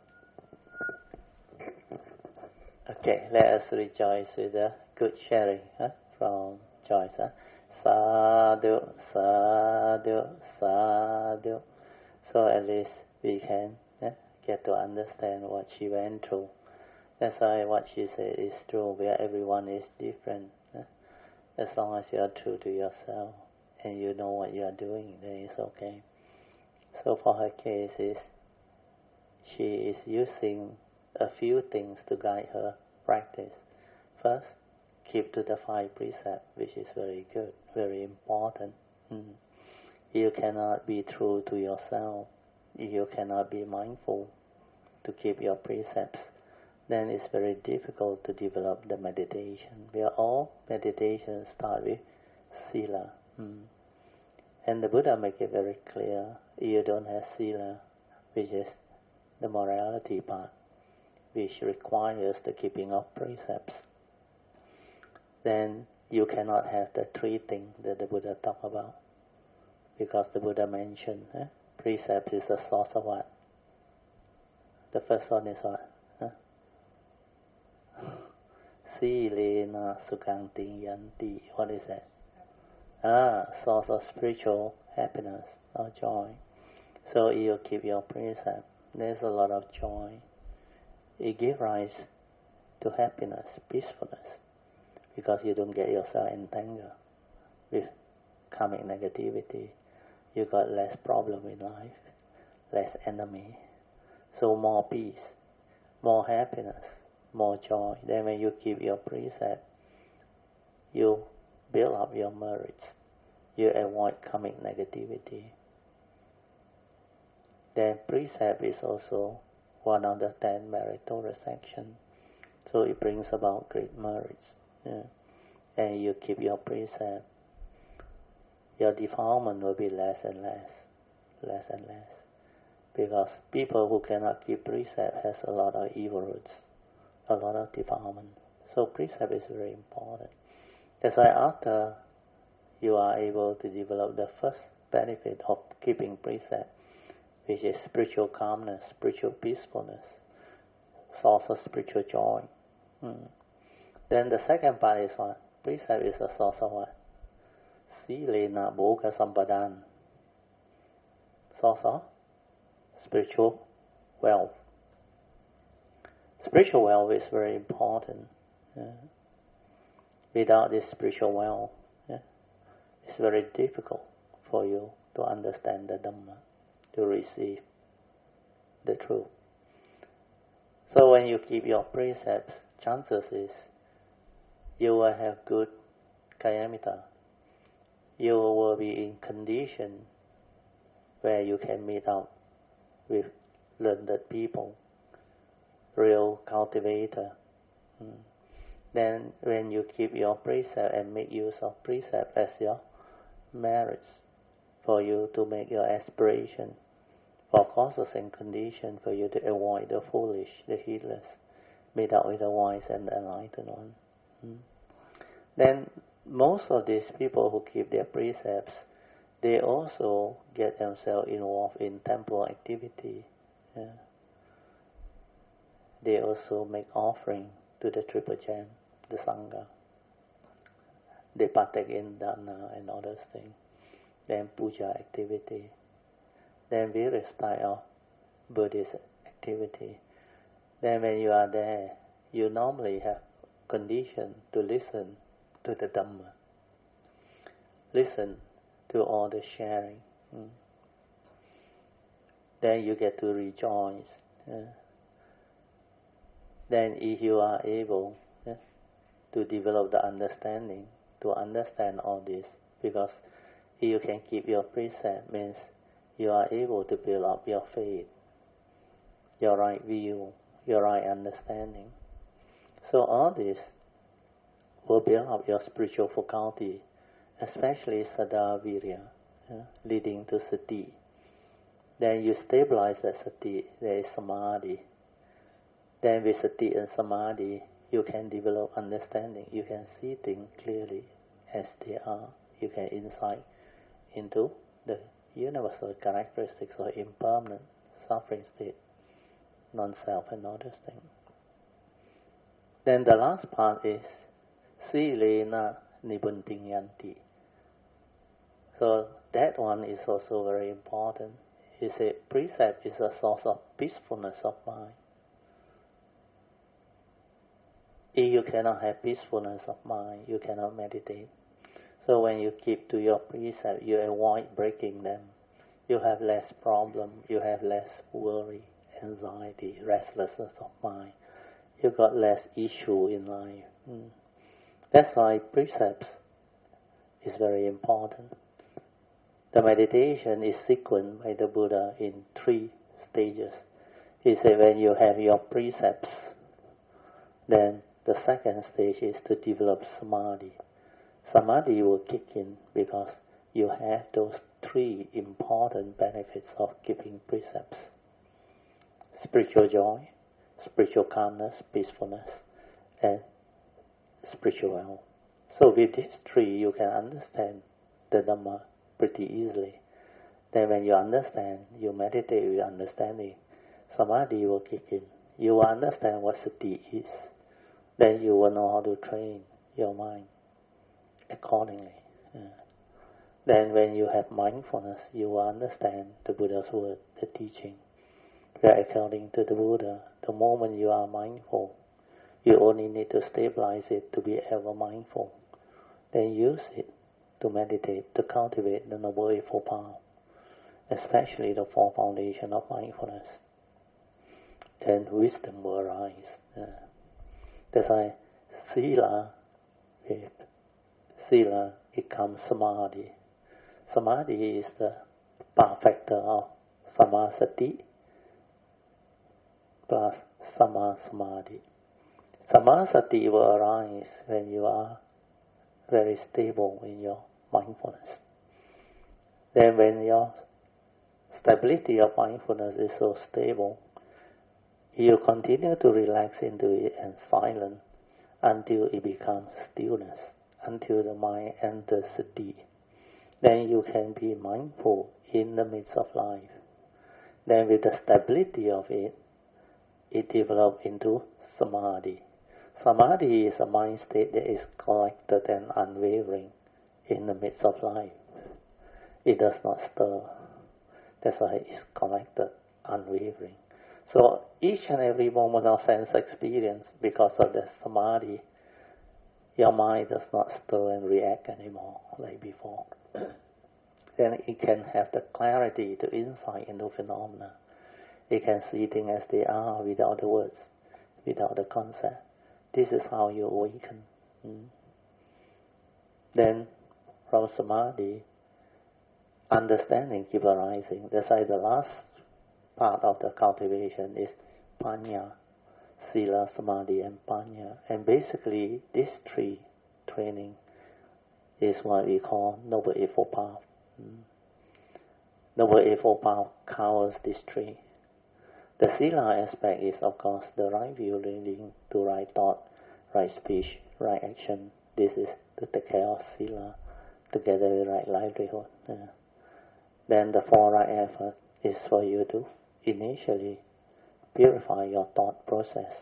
you. Okay, let us rejoice with a good sharing huh, from Joyce. Huh? Sadhu, sadhu, sadhu. So at least we can eh, get to understand what she went through. That's why what she said is true, where everyone is different. Eh? As long as you are true to yourself and you know what you are doing, then it's okay. So for her case, is she is using a few things to guide her practice. First, keep to the five precepts, which is very good, very important. Mm. You cannot be true to yourself, you cannot be mindful to keep your precepts, then it's very difficult to develop the meditation. We are all meditations start with sila. Mm. And the Buddha make it very clear, you don't have sila, which is the morality part, which requires the keeping of precepts, then you cannot have the three things that the Buddha talked about. Because the Buddha mentioned, eh? Precept is the source of what? The first one is what? Huh? Silena Sukhanti Yanti. What is that? Ah, source of spiritual happiness or joy. So you keep your precept. There's a lot of joy. It gives rise to happiness, peacefulness, because you don't get yourself entangled with karmic negativity. You got less problem in life, less enemy. So more peace, more happiness, more joy. Then when you keep your precept, you build up your merits. You avoid karmic negativity. Then precept is also one of the ten meritorious actions. So it brings about great merits. Yeah. And you keep your precept, your defilement will be less and less, less and less. Because people who cannot keep precept has a lot of evil roots, a lot of defilement. So precept is very important. That's why after you are able to develop the first benefit of keeping precept, which is spiritual calmness, spiritual peacefulness, source of spiritual joy. Hmm. Then the second part is what? Precept is a source of what? Silena Bhoga Sampadan. Source of spiritual wealth. Spiritual wealth is very important. Yeah. Without this spiritual wealth, yeah, it's very difficult for you to understand the Dhamma, to receive the truth. So when you keep your precepts, chances is you will have good kayamita. You will be in condition where you can meet up with learned people, real cultivator. Mm. Then when you keep your precept and make use of precept as your merits for you to make your aspiration for causes and conditions for you to avoid the foolish, the heedless, meet up with the wise and the enlightened one. Mm. Then most of these people who keep their precepts, they also get themselves involved in temple activity. Yeah. They also make offering to the Triple Gem, the Sangha. They partake in dana and other things. Then puja activity. Then various type of Buddhist activity. Then when you are there, you normally have condition to listen to the Dhamma. Listen to all the sharing. Mm. Then you get to rejoice. Yeah. Then if you are able yeah, to develop the understanding, to understand all this, because if you can keep your precept, means you are able to build up your faith, your right view, your right understanding. So all this will build up your spiritual faculty, especially Saddha Virya, yeah, leading to Sati. Then you stabilize that Sati, there is Samadhi. Then with Sati and Samadhi, you can develop understanding. You can see things clearly as they are. You can insight into the universal characteristics of impermanent suffering state, non-self and other things. Then the last part is Silena Nibuntinyanti. So that one is also very important. He said precept is a source of peacefulness of mind. If you cannot have peacefulness of mind, you cannot meditate. So when you keep to your precept, you avoid breaking them. You have less problem, you have less worry, anxiety, restlessness of mind. You got less issue in life. Mm. That's why precepts is very important. The meditation is sequenced by the Buddha in three stages. He said when you have your precepts, then the second stage is to develop samadhi. Samadhi will kick in because you have those three important benefits of keeping precepts. Spiritual joy, spiritual calmness, peacefulness, and spiritual wealth. So with these three, you can understand the Dhamma pretty easily. Then when you understand, you meditate with understanding, samadhi will kick in. You will understand what sati is. Then you will know how to train your mind accordingly. Yeah. Then when you have mindfulness, you will understand the Buddha's word, the teaching. Where according to the Buddha, the moment you are mindful, you only need to stabilize it to be ever mindful. Then use it to meditate, to cultivate the Noble Eightfold Path, especially the four foundations of mindfulness. Then wisdom will arise. Yeah. That's why sila, with sila, it comes samadhi. Samadhi is the perfecter of samasati plus sama samadhi. Samasati will arise when you are very stable in your mindfulness. Then when your stability of mindfulness is so stable, you continue to relax into it and silent until it becomes stillness, until the mind enters sati. Then you can be mindful in the midst of life. Then with the stability of it, it develops into samadhi. Samadhi is a mind state that is collected and unwavering in the midst of life. It does not stir. That's why it is collected, unwavering. So each and every moment of sense experience, because of the samadhi, your mind does not stir and react anymore like before. Then it can have the clarity to insight into phenomena. It can see things as they are without the words, without the concept. This is how you awaken. Mm. Then from samadhi, understanding keep arising. That's why the last part of the cultivation is Panya, Sila, Samadhi, and Panya. And basically, these three training is what we call Noble Eightfold Path. Mm. Noble Eightfold Path covers these three. The Sila aspect is, of course, the right view leading to right thought, right speech, right action. This is to take care of Sila, together with right livelihood. Yeah. Then the four right effort is for you to initially purify your thought process.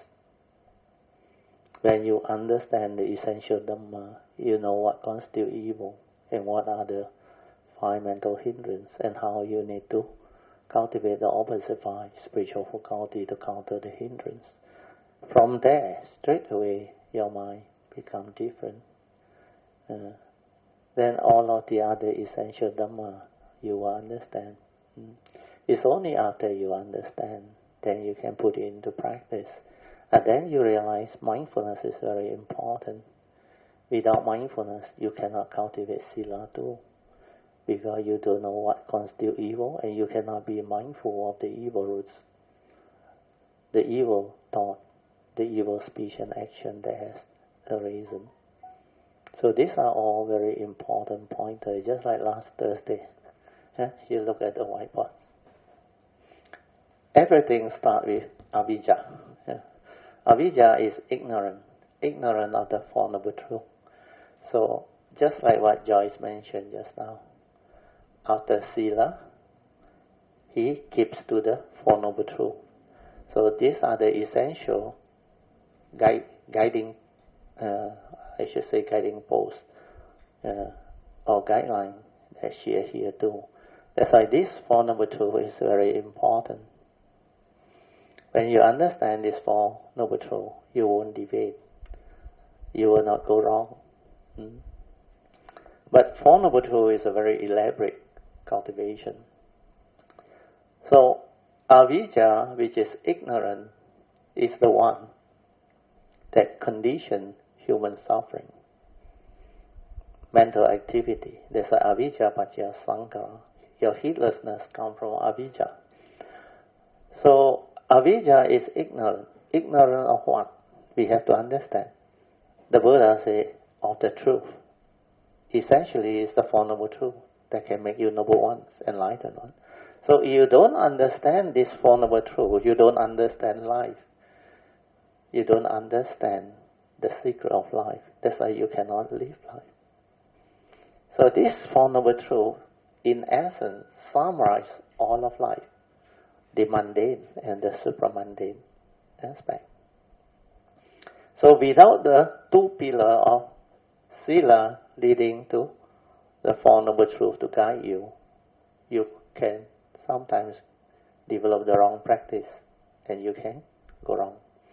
When you understand the essential Dhamma, you know what constitutes evil and what are the five mental hindrances and how you need to cultivate the opposite five spiritual faculty to counter the hindrance. From there, straight away, your mind becomes different. Uh, then all of the other essential Dhamma you will understand. Mm. It's only after you understand then you can put it into practice. And then you realize mindfulness is very important. Without mindfulness, you cannot cultivate Sila too, because you don't know what constitutes evil, and you cannot be mindful of the evil roots, the evil thought, the evil speech and action that has arisen. So these are all very important pointers, just like last Thursday. Yeah? You look at the whiteboard. Everything starts with avijja. Yeah? Avijja is ignorant, ignorant of the Four Noble Truths. So, just like what Joyce mentioned just now, after Sila, he keeps to the Four Noble Truths. So, these are the essential guide, guiding, uh, I should say guiding posts, uh, or guideline that she adheres to. That's why this Four Noble Truths is very important. When you understand this Four Noble Truths, you won't deviate. You will not go wrong. Hmm? But Four Noble Truths is a very elaborate cultivation. So, avijja, which is ignorant, is the one that conditions human suffering. Mental activity. There's a avijja paccaya sankhara. Your heedlessness comes from avijja. So, avijja is ignorant. Ignorant of what? We have to understand. The Buddha said, of the truth. Essentially, it's the Four Noble Truths that can make you noble ones, enlightened ones. So, if you don't understand this Four Noble Truths, you don't understand life. You don't understand the secret of life. That's why you cannot live life. So, this Four Noble Truths, in essence, summarize all of life, the mundane and the supramundane aspect. So without the two pillars of Sila leading to the Four Noble Truths to guide you, you can sometimes develop the wrong practice and you can go wrong.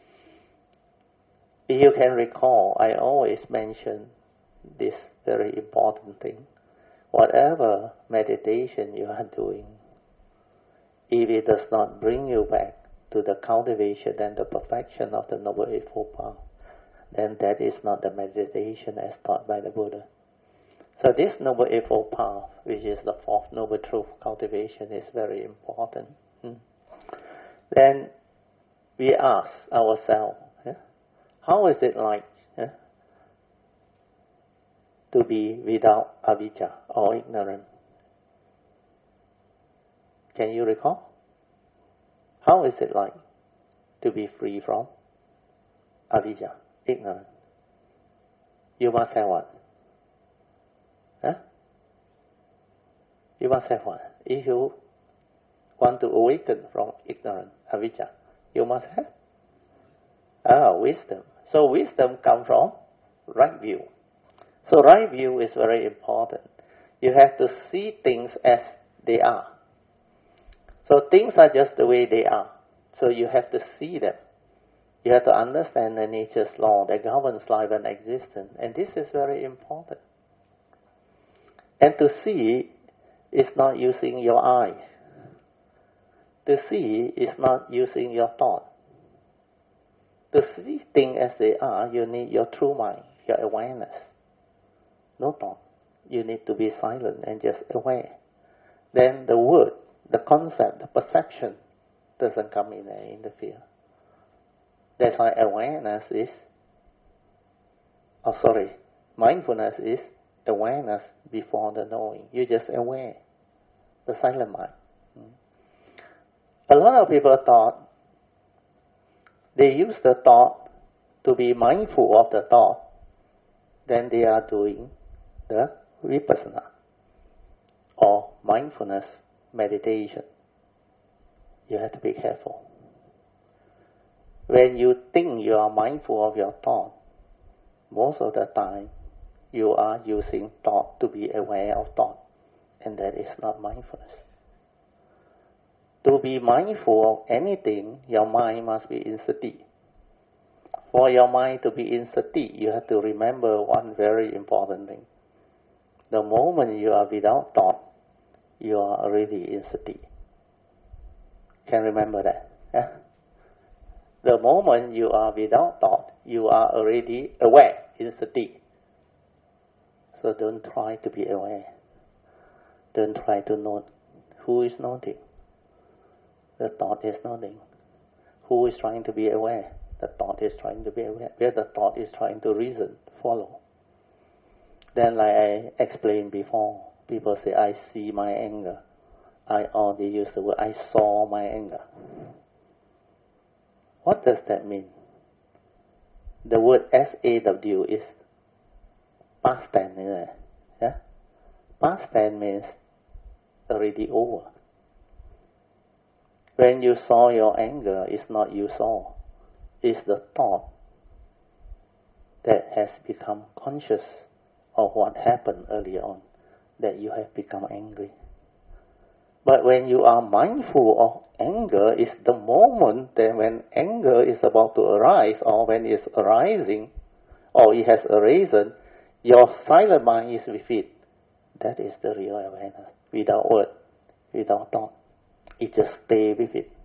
If you can recall, I always mention this very important thing. Whatever meditation you are doing, if it does not bring you back to the cultivation and the perfection of the Noble Eightfold Path, then that is not the meditation as taught by the Buddha. So this Noble Eightfold Path, which is the Fourth Noble Truth cultivation, is very important. Hmm. Then we ask ourselves, yeah, how is it like yeah, to be without avijja or ignorant? Can you recall? How is it like to be free from avijja, ignorant? You must have what? Huh? You must have what? If you want to awaken from ignorance, avijja, you must have ah, wisdom. So wisdom comes from right view. So right view is very important. You have to see things as they are. So things are just the way they are. So you have to see them. You have to understand the nature's law that governs life and existence. And this is very important. And to see is not using your eye. To see is not using your thought. To see things as they are, you need your true mind, your awareness. No thought. You need to be silent and just aware. then the word, the concept, the perception doesn't come in and interfere. That's why awareness is, oh sorry, mindfulness is awareness before the knowing. You're just aware, the silent mind. A lot of people thought, they use the thought to be mindful of the thought, then they are doing the vipassana or mindfulness meditation. You have to be careful. When you think you are mindful of your thought, most of the time you are using thought to be aware of thought, and that is not mindfulness. To be mindful of anything, your mind must be in sati. For your mind to be in sati, you have to remember one very important thing. The moment you are without thought, you are already in sati. Can remember that? Yeah? The moment you are without thought, you are already aware in sati. So don't try to be aware. Don't try to note. Who is noting? The thought is noting. Who is trying to be aware? The thought is trying to be aware. Where the thought is trying to reason, follow. Then, like I explained before, people say, I see my anger. I or they use the word, I saw my anger. What does that mean? The word S A W is past tense, isn't it? Yeah? Past tense means already over. When you saw your anger, it's not you saw. It's the thought that has become conscious of what happened earlier on, that you have become angry. But when you are mindful of anger, it's the moment that when anger is about to arise, or when it's arising, or it has arisen, your silent mind is with it. That is the real awareness, without word, without thought. It just stays with it.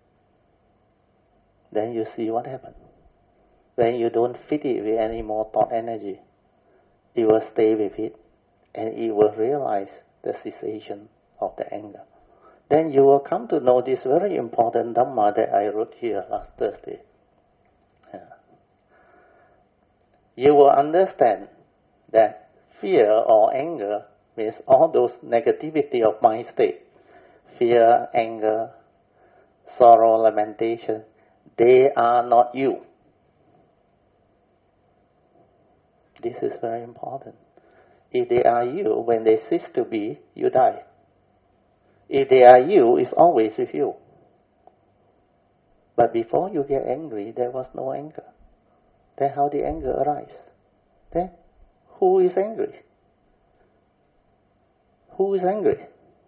Then you see what happens. When you don't fit it with any more thought energy, it will stay with it, and it will realize the cessation of the anger. Then you will come to know this very important Dhamma that I wrote here last Thursday. Yeah. You will understand that fear or anger means all those negativity of mind state. Fear, anger, sorrow, lamentation, they are not you. This is very important. If they are you, when they cease to be, you die. If they are you, it's always with you. But before you get angry, there was no anger. Then how did anger arise? Then who is angry? Who is angry?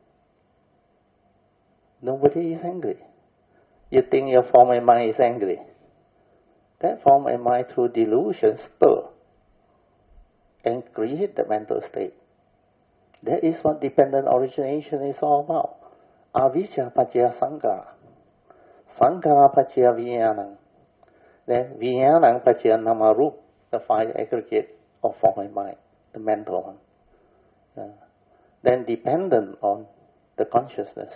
Nobody is angry. You think your form and mind is angry. That form and mind through delusion stir and create the mental state. That is what dependent origination is all about. Avijja paccaya sankhara. Sankhara paccaya vijnana. Then vijnana paccaya namarupa, the five aggregate of form and mind, the mental one. Uh, then dependent on the consciousness,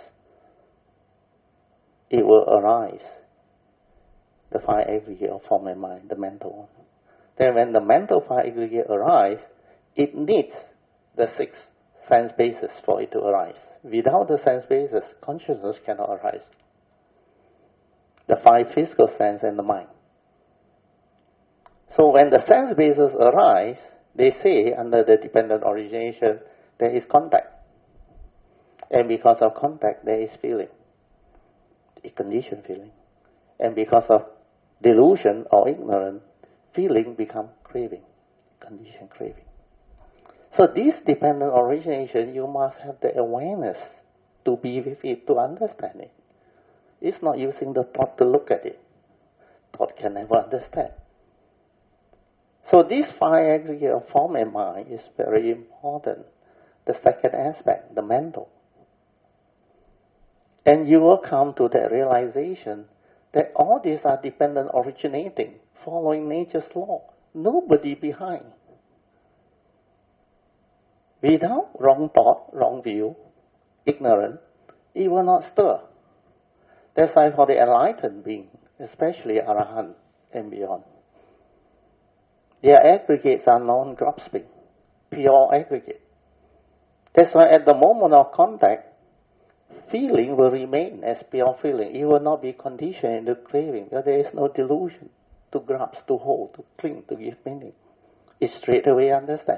it will arise, the five aggregate of form and mind, the mental one. Then when the mental five aggregate arise, it needs the six sense bases for it to arise. Without the sense bases, consciousness cannot arise. The five physical sense and the mind. So when the sense bases arise, they say under the dependent origination, there is contact. And because of contact, there is feeling. A conditioned feeling. And because of delusion or ignorance, feeling become craving. Conditioned craving. So this dependent origination, you must have the awareness to be with it, to understand it. It's not using the thought to look at it. Thought can never understand. So this five aggregate of form and mind is very important. The second aspect, the mental. And you will come to that realization that all these are dependent originating, following nature's law. Nobody behind. Without wrong thought, wrong view, ignorant, it will not stir. That's why for the enlightened being, especially Arahant and beyond, their aggregates are non-grasping, pure aggregate. That's why at the moment of contact, feeling will remain as pure feeling. It will not be conditioned into craving, because there is no delusion to grasp, to hold, to cling, to give meaning. It straight away understand.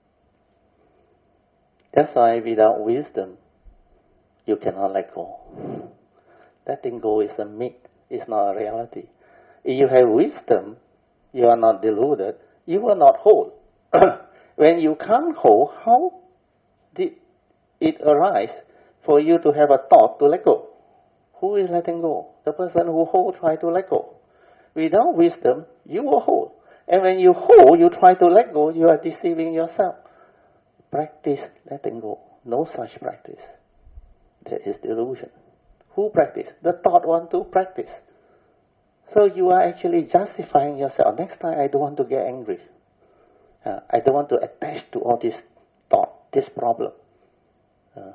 That's why without wisdom, you cannot let go. Letting go is a myth, it's not a reality. If you have wisdom, you are not deluded, you will not hold. When you can't hold, how did it arise for you to have a thought to let go? Who is letting go? The person who holds try to let go. Without wisdom, you will hold. And when you hold, you try to let go, you are deceiving yourself. Practice letting go. No such practice. There is delusion. Who practice? The thought want to practice. So you are actually justifying yourself. Next time I don't want to get angry. Uh, I don't want to attach to all this thought, this problem. Uh,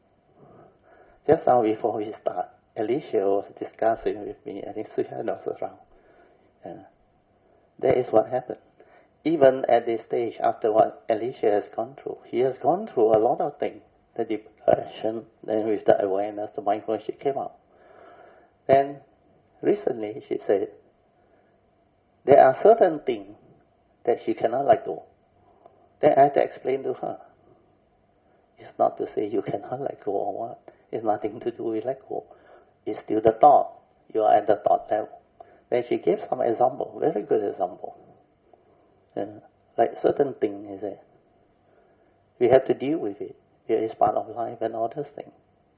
just now before we start, Alicia was discussing with me, I think Suyan was around. Uh, that is what happened. Even at this stage, after what Alicia has gone through, he has gone through a lot of things. The depression, then with the awareness, the mindfulness, she came out. Then recently she said, there are certain things that she cannot let go. Then I had to explain to her. It's not to say you cannot let go or what. It's nothing to do with let go. It's still the thought. You are at the thought level. Then she gave some example, very good example. Uh, like certain things, he said, we have to deal with it. It is part of life and all those things.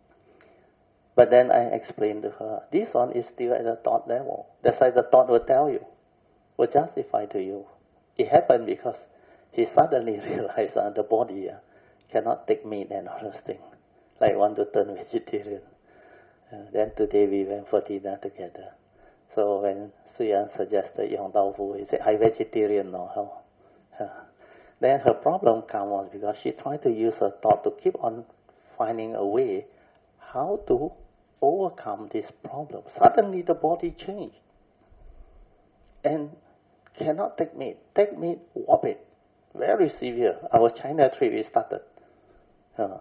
But then I explained to her, this one is still at the thought level. That's why the thought will tell you, will justify to you. It happened because he suddenly realized uh, the body uh, cannot take meat and all those things. Like want to turn vegetarian. Uh, then today we went for dinner together. So when Suyan suggested Yong Dao Fu, he said, I vegetarian now. How? Uh, then her problem came was because she tried to use her thought to keep on finding a way how to overcome this problem. Suddenly the body changed. And cannot take meat. Take meat, whop it. Very severe. Our China trip we started. Uh,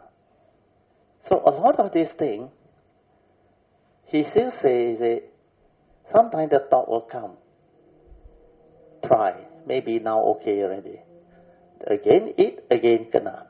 so a lot of these things, he still says that sometimes the thought will come. Try. Maybe now okay already. Again eat, again kena.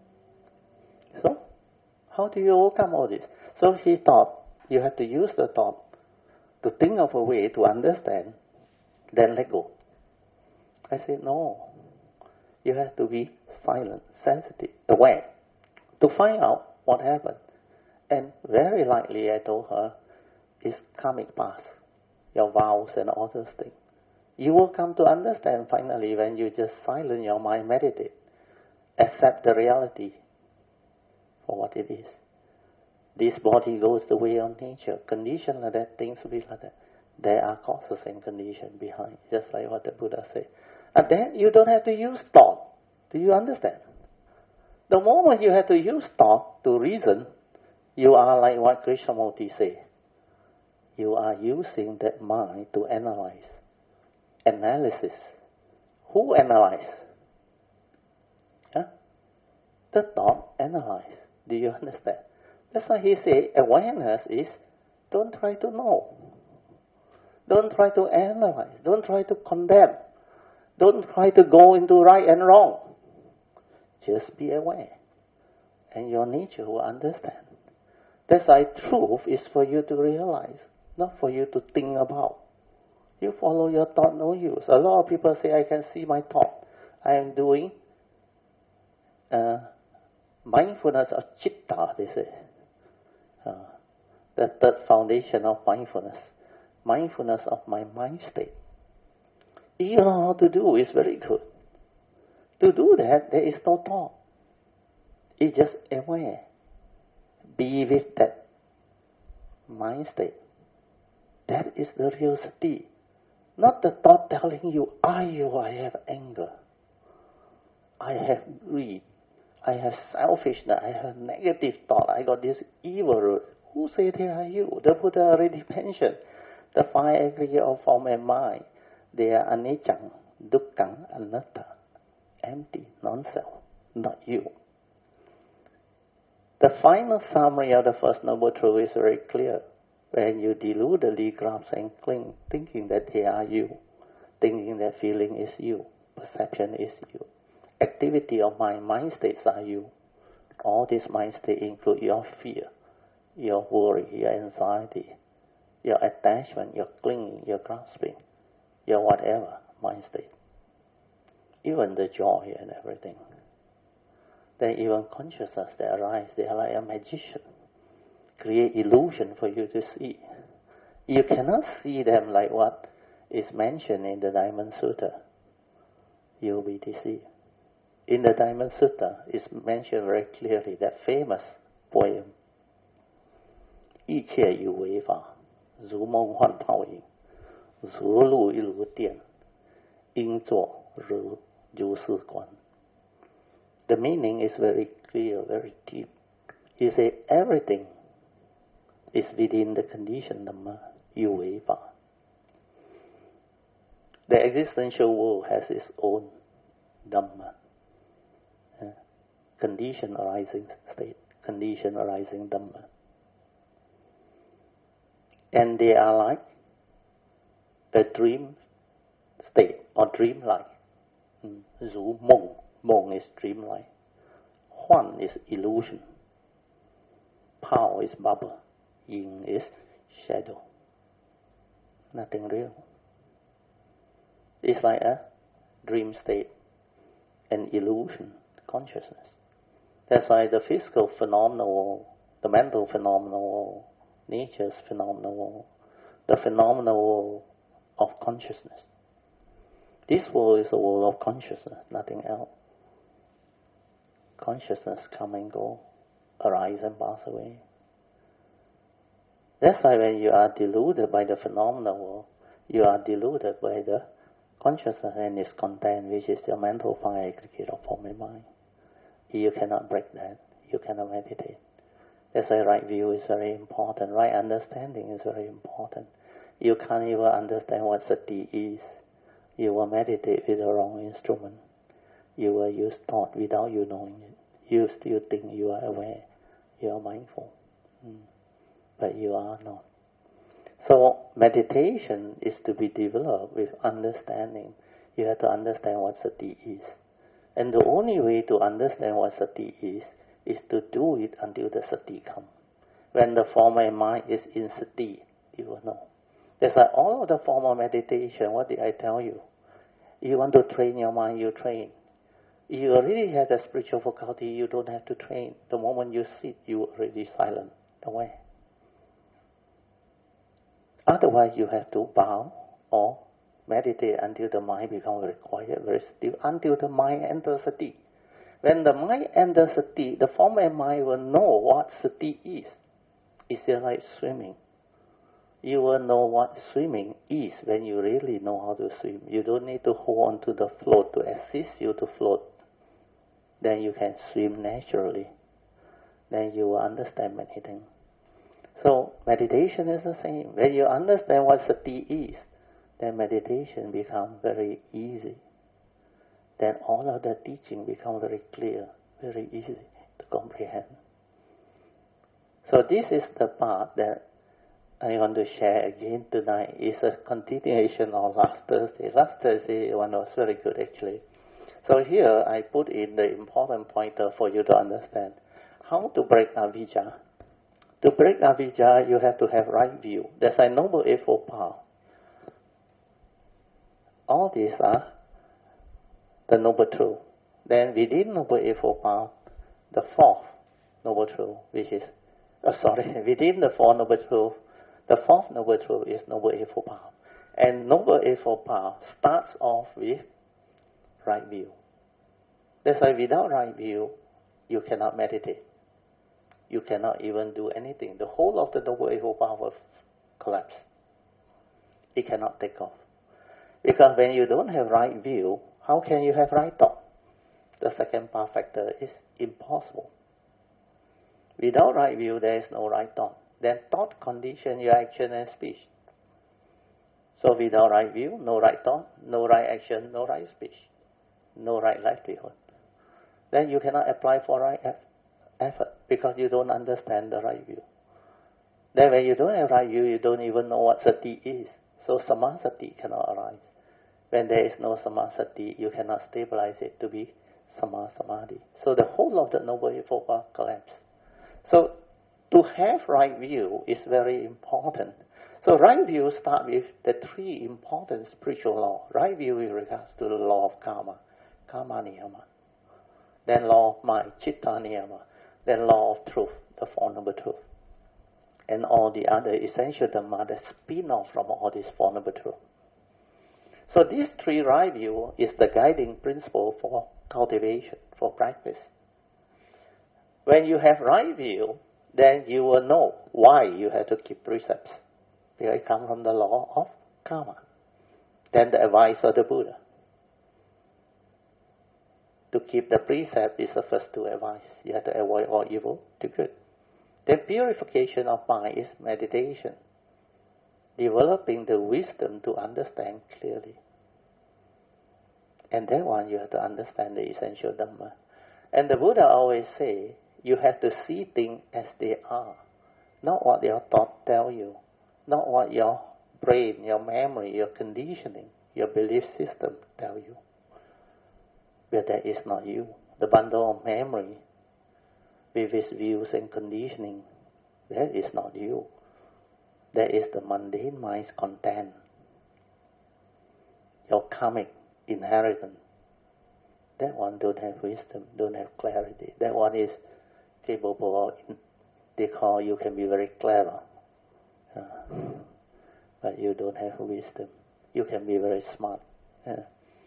So, how do you overcome all this? So he thought, you have to use the thought to think of a way to understand, then let go. I said, no. You have to be silent, sensitive, aware, to find out what happened. And very likely, I told her, is karmic past, your vows and all those things. You will come to understand finally when you just silence your mind, meditate, accept the reality for what it is. This body goes the way of nature, condition like that, things will be like that. There are causes and conditions behind, just like what the Buddha said. And then you don't have to use thought. Do you understand? The moment you have to use thought to reason, you are like what Krishnamurti said. You are using that mind to analyze. Analysis. Who analyze? Huh? The thought analyze. Do you understand? That's why he said awareness is don't try to know. Don't try to analyze. Don't try to condemn. Don't try to go into right and wrong. Just be aware. And your nature will understand. That's why truth is for you to realize, not for you to think about. You follow your thought, no use. A lot of people say, I can see my thought. I am doing uh, mindfulness of citta, they say. Uh, the third foundation of mindfulness. Mindfulness of my mind state. You know how to do, it's very good. To do that, there is no thought. It's just aware. Be with that mind state. That is the real sati. Not the thought telling you, I, you, I have anger. I have greed. I have selfishness, I have negative thought, I got this evil root. Who say they are you? The Buddha already mentioned the five aggregate of form and mind. They are anicca, dukkha, anatta, empty, non-self, not you. The final summary of the First Noble Truth is very clear. When you deludedly grasp and cling, thinking that they are you, thinking that feeling is you, perception is you, activity of mind, mind states are you. All these mind states include your fear, your worry, your anxiety, your attachment, your clinging, your grasping, your whatever mind state. Even the joy and everything. Then even consciousness that arise, they are like a magician. Create illusion for you to see. You cannot see them like what is mentioned in the Diamond Sutta. You will be deceived. In the Diamond Sutta, it's mentioned very clearly, that famous poem, 一切有为法，如梦幻泡影，如露亦如电，应作如如是观. The meaning is very clear, very deep. He said everything is within the condition Dhamma, 有为法. The existential world has its own Dhamma. Uh, condition arising state, condition arising Dhamma. And they are like a dream state or dreamlike. Zu mong, mong is dreamlike. Huan is illusion. Pao is bubble. Yin is shadow. Nothing real. It's like a dream state, an illusion, consciousness. That's why the physical phenomenal world, the mental phenomenal world, nature's phenomenal world, the phenomenal world of consciousness. This world is a world of consciousness, nothing else. Consciousness come and go, arise and pass away. That's why when you are deluded by the phenomenal world, you are deluded by the consciousness and its content, which is your mental fire aggregate of form and mind. You cannot break that. You cannot meditate. That's why right view is very important. Right understanding is very important. You can't even understand what sati is. You will meditate with the wrong instrument. You will use thought without you knowing it. You still think you are aware. You are mindful. Mm. But you are not. So meditation is to be developed with understanding. You have to understand what sati is. And the only way to understand what sati is, is to do it until the sati comes. When the form and mind is in sati, you will know. That's why all of the form of meditation, what did I tell you? You want to train your mind, you train. If you already have the spiritual faculty, you don't have to train. The moment you sit, you are already silent. Away. Otherwise, you have to bow or meditate until the mind becomes very quiet, very still, until the mind enters sati. When the mind enters sati, the form and mind will know what sati is. It's just like swimming. You will know what swimming is when you really know how to swim. You don't need to hold on to the float to assist you to float. Then you can swim naturally. Then you will understand many things. So meditation is the same. When you understand what sati is, then meditation becomes very easy. Then all of the teaching becomes very clear, very easy to comprehend. So this is the part that I want to share again tonight. It's a continuation of last Thursday. Last Thursday one was very good actually. So here I put in the important pointer for you to understand. How to break avijja. To break avijja, you have to have right view. That's a Noble Eightfold Path. All these are the Noble Truth. Then within Noble Eightfold Path, the fourth Noble Truth, which is, oh sorry, within the four Noble Truth, the fourth Noble Truth is Noble Eightfold Path. And Noble Eightfold Path starts off with right view. That's why without right view, you cannot meditate. You cannot even do anything. The whole of the Noble Eightfold Path will collapse. It cannot take off. Because when you don't have right view, how can you have right thought? the second path factor is impossible. Without right view, there is no right thought. Then thought condition your action and speech. So without right view, no right thought, no right action, no right speech, no right livelihood. Then you cannot apply for right effort because you don't understand the right view. Then when you don't have right view, you don't even know what sati is. So samasati cannot arise. When there is no samasati, you cannot stabilize it to be sama samadhi. So the whole of the Noble Eightfold Path collapse. So to have right view is very important. So right view start with the three important spiritual laws. Right view with regards to the law of karma, karma niyama. Then law of mind, chitta niyama. Then law of truth, the Four Noble Truths. And all the other essential dhamma that spin off from all these Four Noble Truths. So this three right view is the guiding principle for cultivation, for practice. When you have right view, then you will know why you have to keep precepts. Because it comes from the law of karma. Then the advice of the Buddha. To keep the precept is the first two advice. You have to avoid all evil to good. Then purification of mind is meditation. Developing the wisdom to understand clearly. And that one you have to understand the essential Dhamma. And the Buddha always say, you have to see things as they are. Not what your thoughts tell you. Not what your brain, your memory, your conditioning, your belief system tell you. But that is not you. The bundle of memory with its views and conditioning, that is not you. That is the mundane mind's content. Your karmic inheritance. That one don't have wisdom, don't have clarity. That one is capable of, they call you can be very clever. Uh, but you don't have wisdom. You can be very smart. Yeah.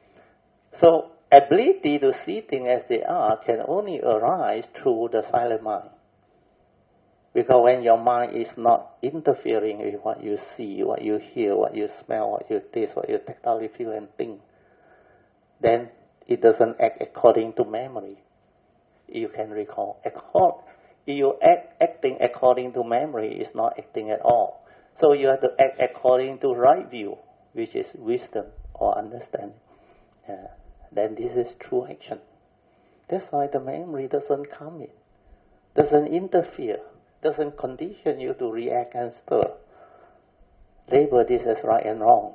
So, ability to see things as they are can only arise through the silent mind. Because when your mind is not interfering with what you see, what you hear, what you smell, what you taste, what you tactile feel and think, then it doesn't act according to memory. You can recall. If you act acting according to memory, it's not acting at all. So you have to act according to right view, which is wisdom or understanding. Yeah. Then this is true action. That's why the memory doesn't come in, doesn't interfere, doesn't condition you to react and stir. Label this as right and wrong.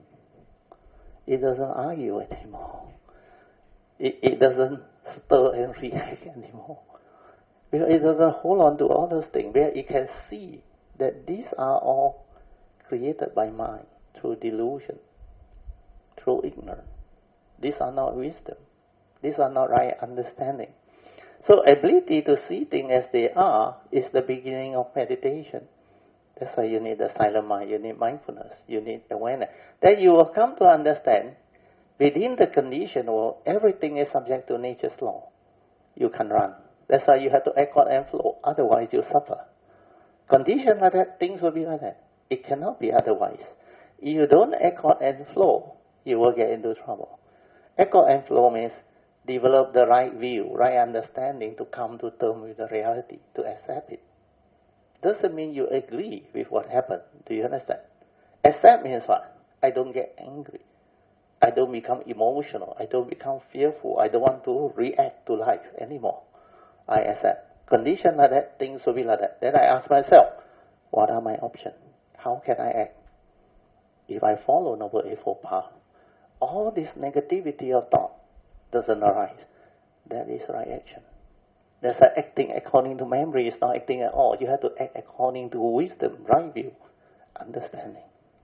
It doesn't argue anymore. It, it doesn't stir and react anymore. Because it doesn't hold on to all those things, where it can see that these are all created by mind through delusion, through ignorance. These are not wisdom. These are not right understanding. So ability to see things as they are is the beginning of meditation. That's why you need a silent mind, you need mindfulness, you need awareness. Then you will come to understand within the condition world, everything is subject to nature's law. You can run. That's why you have to accord and flow. Otherwise you suffer. Condition like that, things will be like that. It cannot be otherwise. If you don't accord and flow, you will get into trouble. Accord and flow means develop the right view, right understanding to come to terms with the reality, to accept it. Doesn't mean you agree with what happened. Do you understand? Accept means what? I don't get angry. I don't become emotional. I don't become fearful. I don't want to react to life anymore. I accept. Condition like that, things will be like that. Then I ask myself, what are my options? How can I act? If I follow Noble Eightfold Path, all this negativity of thought doesn't arise. That is right action. That's like acting according to memory is not acting at all. You have to act according to wisdom, right view, understanding.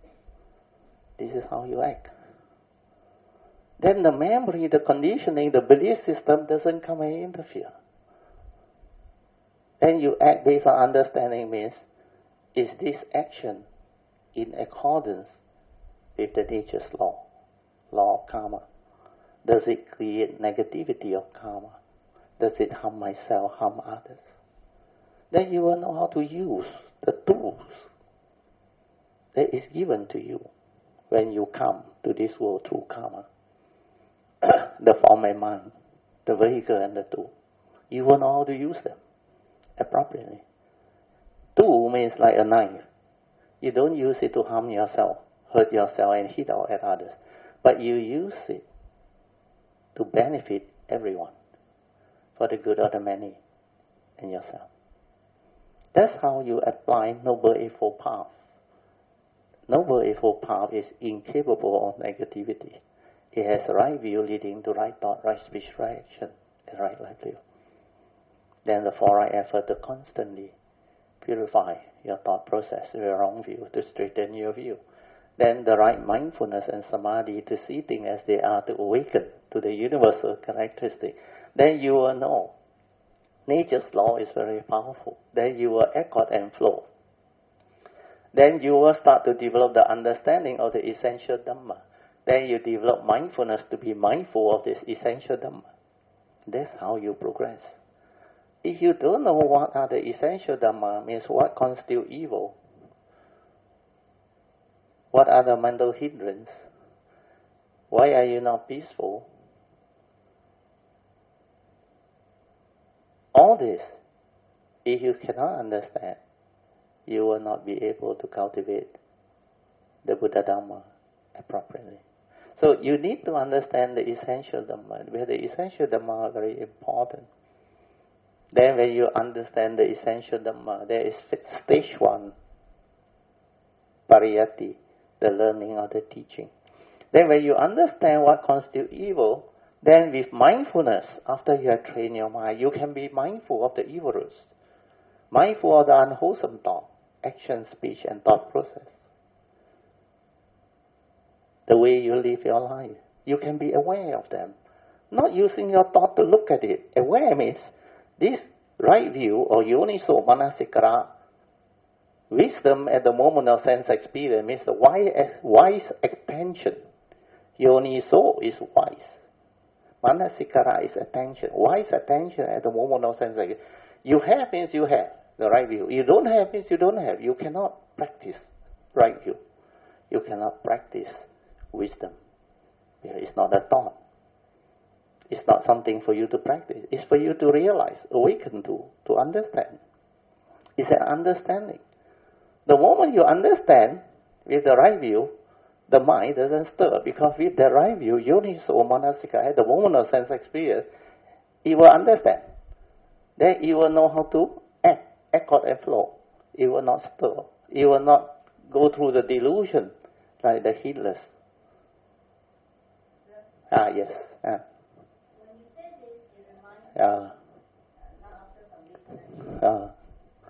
This is how you act. Then the memory, the conditioning, the belief system doesn't come and interfere. Then you act based on understanding means, is this action in accordance with the nature's law, law of karma? Does it create negativity of karma? Does it harm myself, harm others? Then you will know how to use the tools that is given to you when you come to this world through karma. The form and mind, the vehicle and the tool. You will know how to use them appropriately. Tool means like a knife. You don't use it to harm yourself, hurt yourself, and hit out at others. But you use it to benefit everyone, for the good of the many and yourself. That's how you apply Noble Eightfold Path. Noble Eightfold Path is incapable of negativity. It has right view leading to right thought, right speech, right action, and right livelihood. Then the four right effort to constantly purify your thought process, your wrong view, to straighten your view. Then the right mindfulness and samadhi to see things as they are, to awaken to the universal characteristic. Then you will know nature's law is very powerful. Then you will accord and flow. Then you will start to develop the understanding of the essential Dhamma. Then you develop mindfulness to be mindful of this essential Dhamma. That's how you progress. If you don't know what are the essential Dhamma, means what constitutes evil, what are the mental hindrance, why are you not peaceful, all this, if you cannot understand, you will not be able to cultivate the Buddha Dhamma appropriately. So you need to understand the essential Dhamma, where the essential Dhamma are very important. Then when you understand the essential Dhamma, there is stage one, pariyatti, the learning of the teaching. Then when you understand what constitutes evil, then with mindfulness, after you have trained your mind, you can be mindful of the evil roots, mindful of the unwholesome thought, action, speech, and thought process. The way you live your life, you can be aware of them. Not using your thought to look at it. Aware means this right view or yoniso manasikara, wisdom at the moment of sense experience, means the wise, wise attention. Yoniso is wise. Manasikara is attention. Wise attention at the moment of sense experience. You have means you have the right view. You don't have means you don't have. You cannot practice right view. You cannot practice wisdom. It's not a thought. It's not something for you to practice. It's for you to realize, awaken to, to understand. It's an understanding. The moment you understand with the right view, the mind doesn't stir, because with the right view, yoniso manasika, at the moment of sense experience, it will understand. Then it will know how to act, accord and flow. It will not stir. It will not go through the delusion like the heedless. Ah, yes. Ah. When you say this, it reminds me, Yeah. uh, not after some research, Ah. um,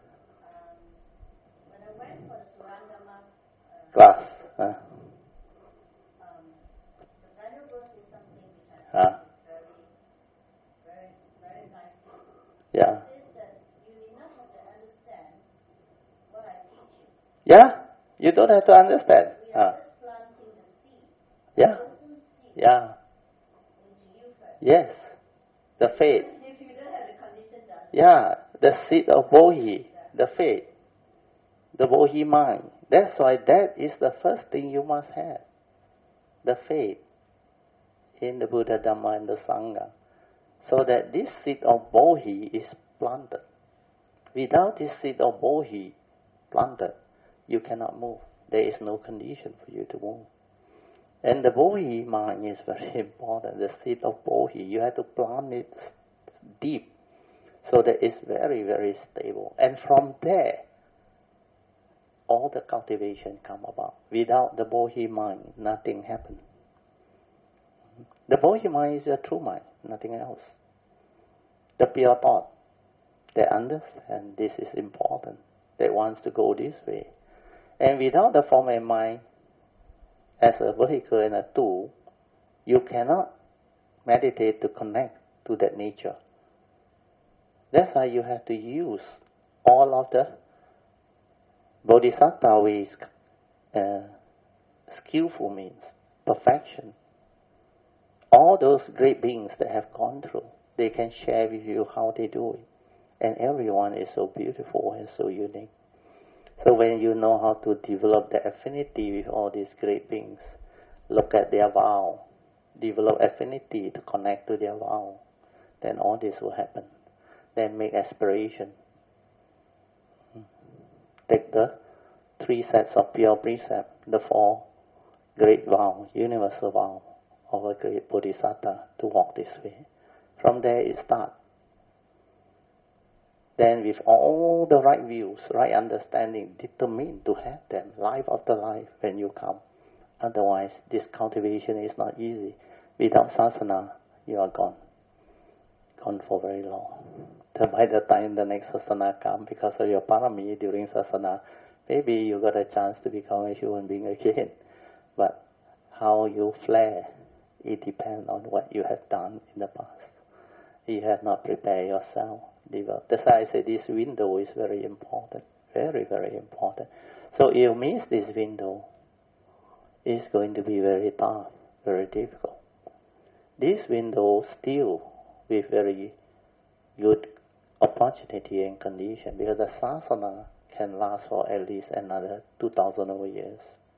when I went for the Surandama uh, Class. Ah. um, the value verse is something which I Ah. think is very, very, very nice. Yeah. It says that you do not have to understand what I teach you. Yeah. You don't have to understand. We are Ah. just planting the seed. Yeah. Frozen seed Yeah. into you first. Yes. The faith. If you don't have the condition done. Yeah. The seed of Bodhi. The faith. The Bodhi mind. That's why that is the first thing you must have. The faith in the Buddha, Dhamma, and the Sangha. So that this seed of Bodhi is planted. Without this seed of Bodhi planted, you cannot move. There is no condition for you to move. And the Bodhi mind is very important. The seed of Bodhi, you have to plant it deep so that it's very, very stable. And from there, all the cultivation come about. Without the Bodhi mind, nothing happens. The Bodhi mind is a true mind, nothing else. The pure thought that understands this is important, that wants to go this way. And without the form and mind as a vehicle and a tool, you cannot meditate to connect to that nature. That's why you have to use all of the bodhisattva ways, uh, skillful means, perfection. All those great beings that have gone through, they can share with you how they do it. And everyone is so beautiful and so unique. So when you know how to develop the affinity with all these great beings, look at their vow, develop affinity to connect to their vow, then all this will happen. Then make aspiration. Take the three sets of pure precept, the four great vow, universal vow of a great bodhisattva to walk this way. From there it starts. Then with all the right views, right understanding, determined to have them, life after life, when you come. Otherwise, this cultivation is not easy. Without sasana, you are gone. Gone for very long. Then by the time the next sasana comes, because of your parami during sasana, maybe you got a chance to become a human being again. But how you flare, it depends on what you have done in the past. You have not prepared yourself. That's why I say this window is very important. Very, very important. So if you miss this window, it's going to be very tough, very difficult. This window still with very good opportunity and condition, because the sasana can last for at least another two thousand over years.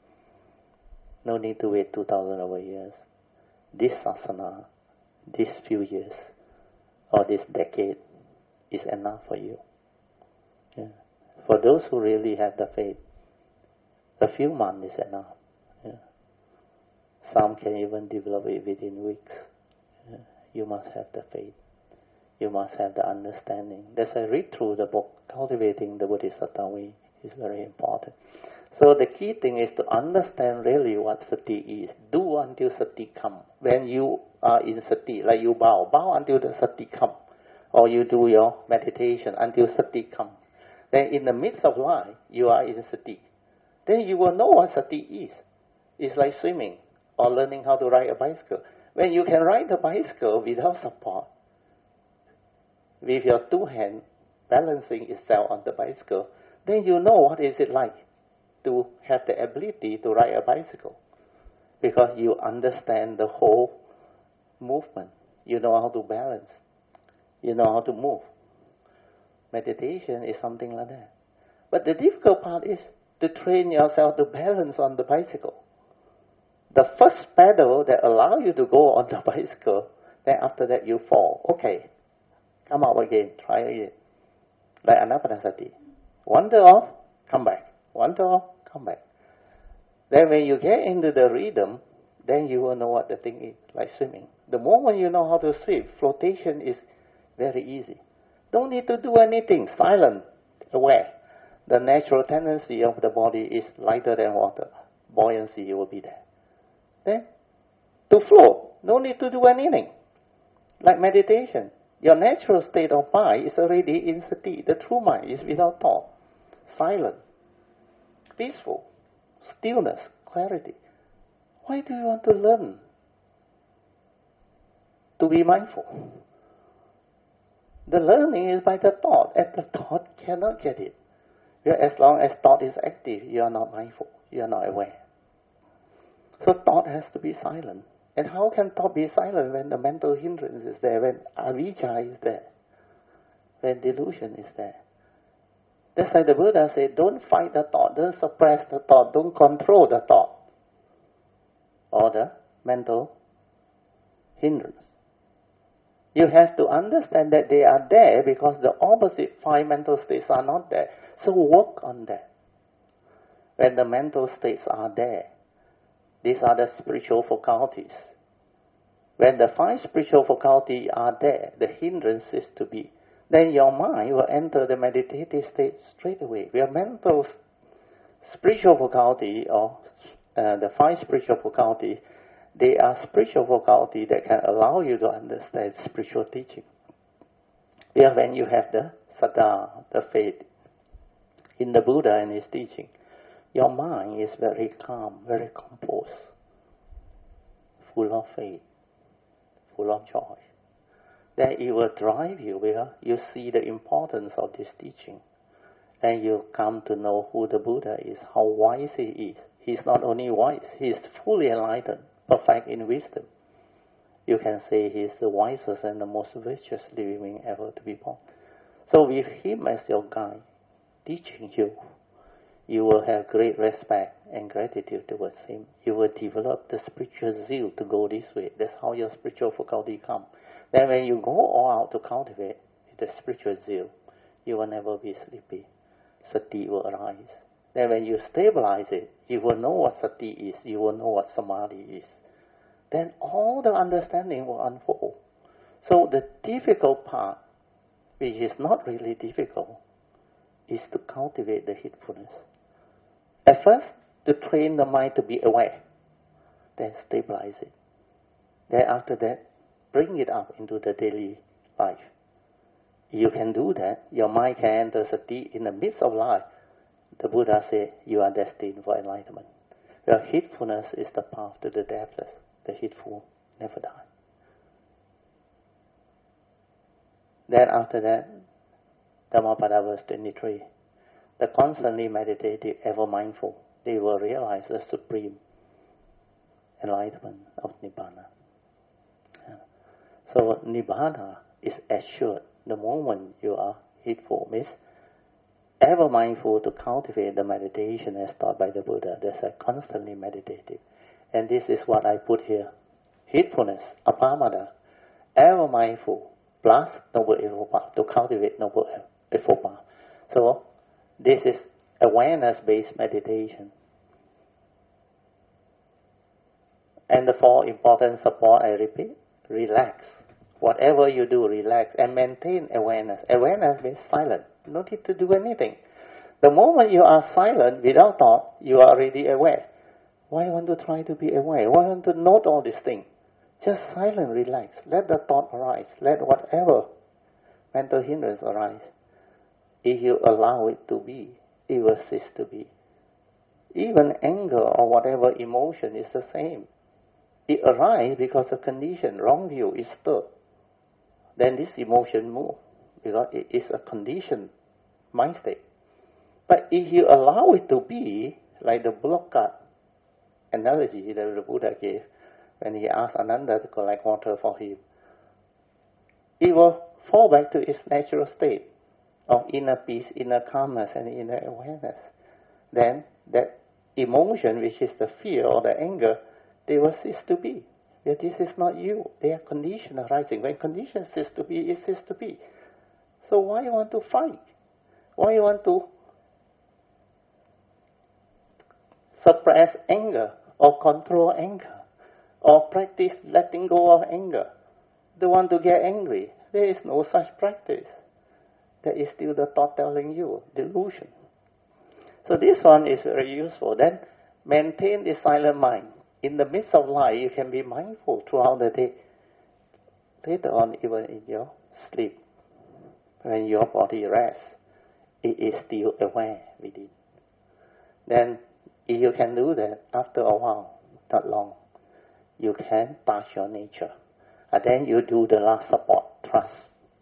No need to wait two thousand over years. This sasana, these few years, or this decade, is enough for you. Yeah. For those who really have the faith, a few months is enough. Yeah. Some can even develop it within weeks. Yeah. You must have the faith. You must have the understanding. As I read through the book, Cultivating the Bodhisattva Way is very important. So the key thing is to understand really what sati is. Do until sati come. When you are in sati, like you bow, bow until the sati come. Or you do your meditation until sati come. Then in the midst of life, you are in sati. Then you will know what sati is. It's like swimming or learning how to ride a bicycle. When you can ride a bicycle without support, with your two hands balancing itself on the bicycle, then you know what is it like to have the ability to ride a bicycle. Because you understand the whole movement. You know how to balance. You know how to move. Meditation is something like that. But the difficult part is to train yourself to balance on the bicycle. The first pedal that allows you to go on the bicycle, then after that you fall. Okay, come up again, try again. Like Anapanasati. Wander off, come back. Wander off, come back. Then when you get into the rhythm, then you will know what the thing is, like swimming. The moment you know how to swim, flotation is very easy. Don't need to do anything. Silent, aware. The natural tendency of the body is lighter than water. Buoyancy will be there. Then, to flow, no need to do anything. Like meditation. Your natural state of mind is already in sati. The true mind is without thought. Silent. Peaceful. Stillness. Clarity. Why do you want to learn to be mindful? The learning is by the thought, and the thought cannot get it. As long as thought is active, you are not mindful, you are not aware. So thought has to be silent. And how can thought be silent when the mental hindrance is there, when avijja is there, when delusion is there? That's why the Buddha said, don't fight the thought, don't suppress the thought, don't control the thought, or the mental hindrance. You have to understand that they are there because the opposite five mental states are not there. So work on that. When the mental states are there, these are the spiritual faculties. When the five spiritual faculties are there, the hindrance is to be, then your mind will enter the meditative state straight away. Your mental spiritual faculty, or uh, the five spiritual faculties, they are spiritual faculty that can allow you to understand spiritual teaching. Yeah, when you have the saddha, the faith in the Buddha and his teaching, your mind is very calm, very composed, full of faith, full of joy. Then it will drive you where you see the importance of this teaching. And you come to know who the Buddha is, how wise he is. He's not only wise, he is fully enlightened, perfect in wisdom. You can say he is the wisest and the most virtuous living being ever to be born. So with him as your guide, teaching you, you will have great respect and gratitude towards him. You will develop the spiritual zeal to go this way. That's how your spiritual faculty come. Then when you go all out to cultivate the spiritual zeal, you will never be sleepy. Sati will arise. Then when you stabilize it, you will know what sati is, you will know what samadhi is. Then all the understanding will unfold. So the difficult part, which is not really difficult, is to cultivate the heedfulness. At first, to train the mind to be aware, then stabilize it. Then after that, bring it up into the daily life. You can do that. Your mind can enter sati in the midst of life. The Buddha said, you are destined for enlightenment. Your heedfulness is the path to the deathless. The heedful never die. Then after that, Dhammapada verse twenty-three, the constantly meditative, ever mindful, they will realize the supreme enlightenment of Nibbana. Yeah. So Nibbana is assured the moment you are heedful, means ever mindful to cultivate the meditation as taught by the Buddha. There's a constantly meditative. And this is what I put here. Heedfulness, apamada, ever mindful, plus noble eightfold path, to cultivate noble eightfold path. So, this is awareness-based meditation. And the four important support, I repeat, relax. Whatever you do, relax and maintain awareness. Awareness means silent. No need to do anything. The moment you are silent, without thought, you are already aware. Why want to try to be aware? Why want to note all these things? Just silent, relax. Let the thought arise. Let whatever mental hindrance arise. If you allow it to be, it will cease to be. Even anger or whatever emotion is the same. It arises because of condition, wrong view is stirred. Then this emotion moves because it is a conditioned mind state. But if you allow it to be, like the bullock cart analogy that the Buddha gave when he asked Ananda to collect water for him, it will fall back to its natural state of inner peace, inner calmness, and inner awareness. Then that emotion, which is the fear or the anger, they will cease to be. That this is not you. They are condition arising. When condition cease to be, it cease to be. So why you want to fight? Why you want to suppress anger or control anger or practice letting go of anger? Don't want to get angry. There is no such practice. That is still the thought telling you, delusion. So this one is very useful. Then maintain the silent mind. In the midst of life, you can be mindful throughout the day. Later on, even in your sleep, when your body rests, it is still aware within. Then, if you can do that, after a while, not long, you can touch your nature. And then you do the last support, trust.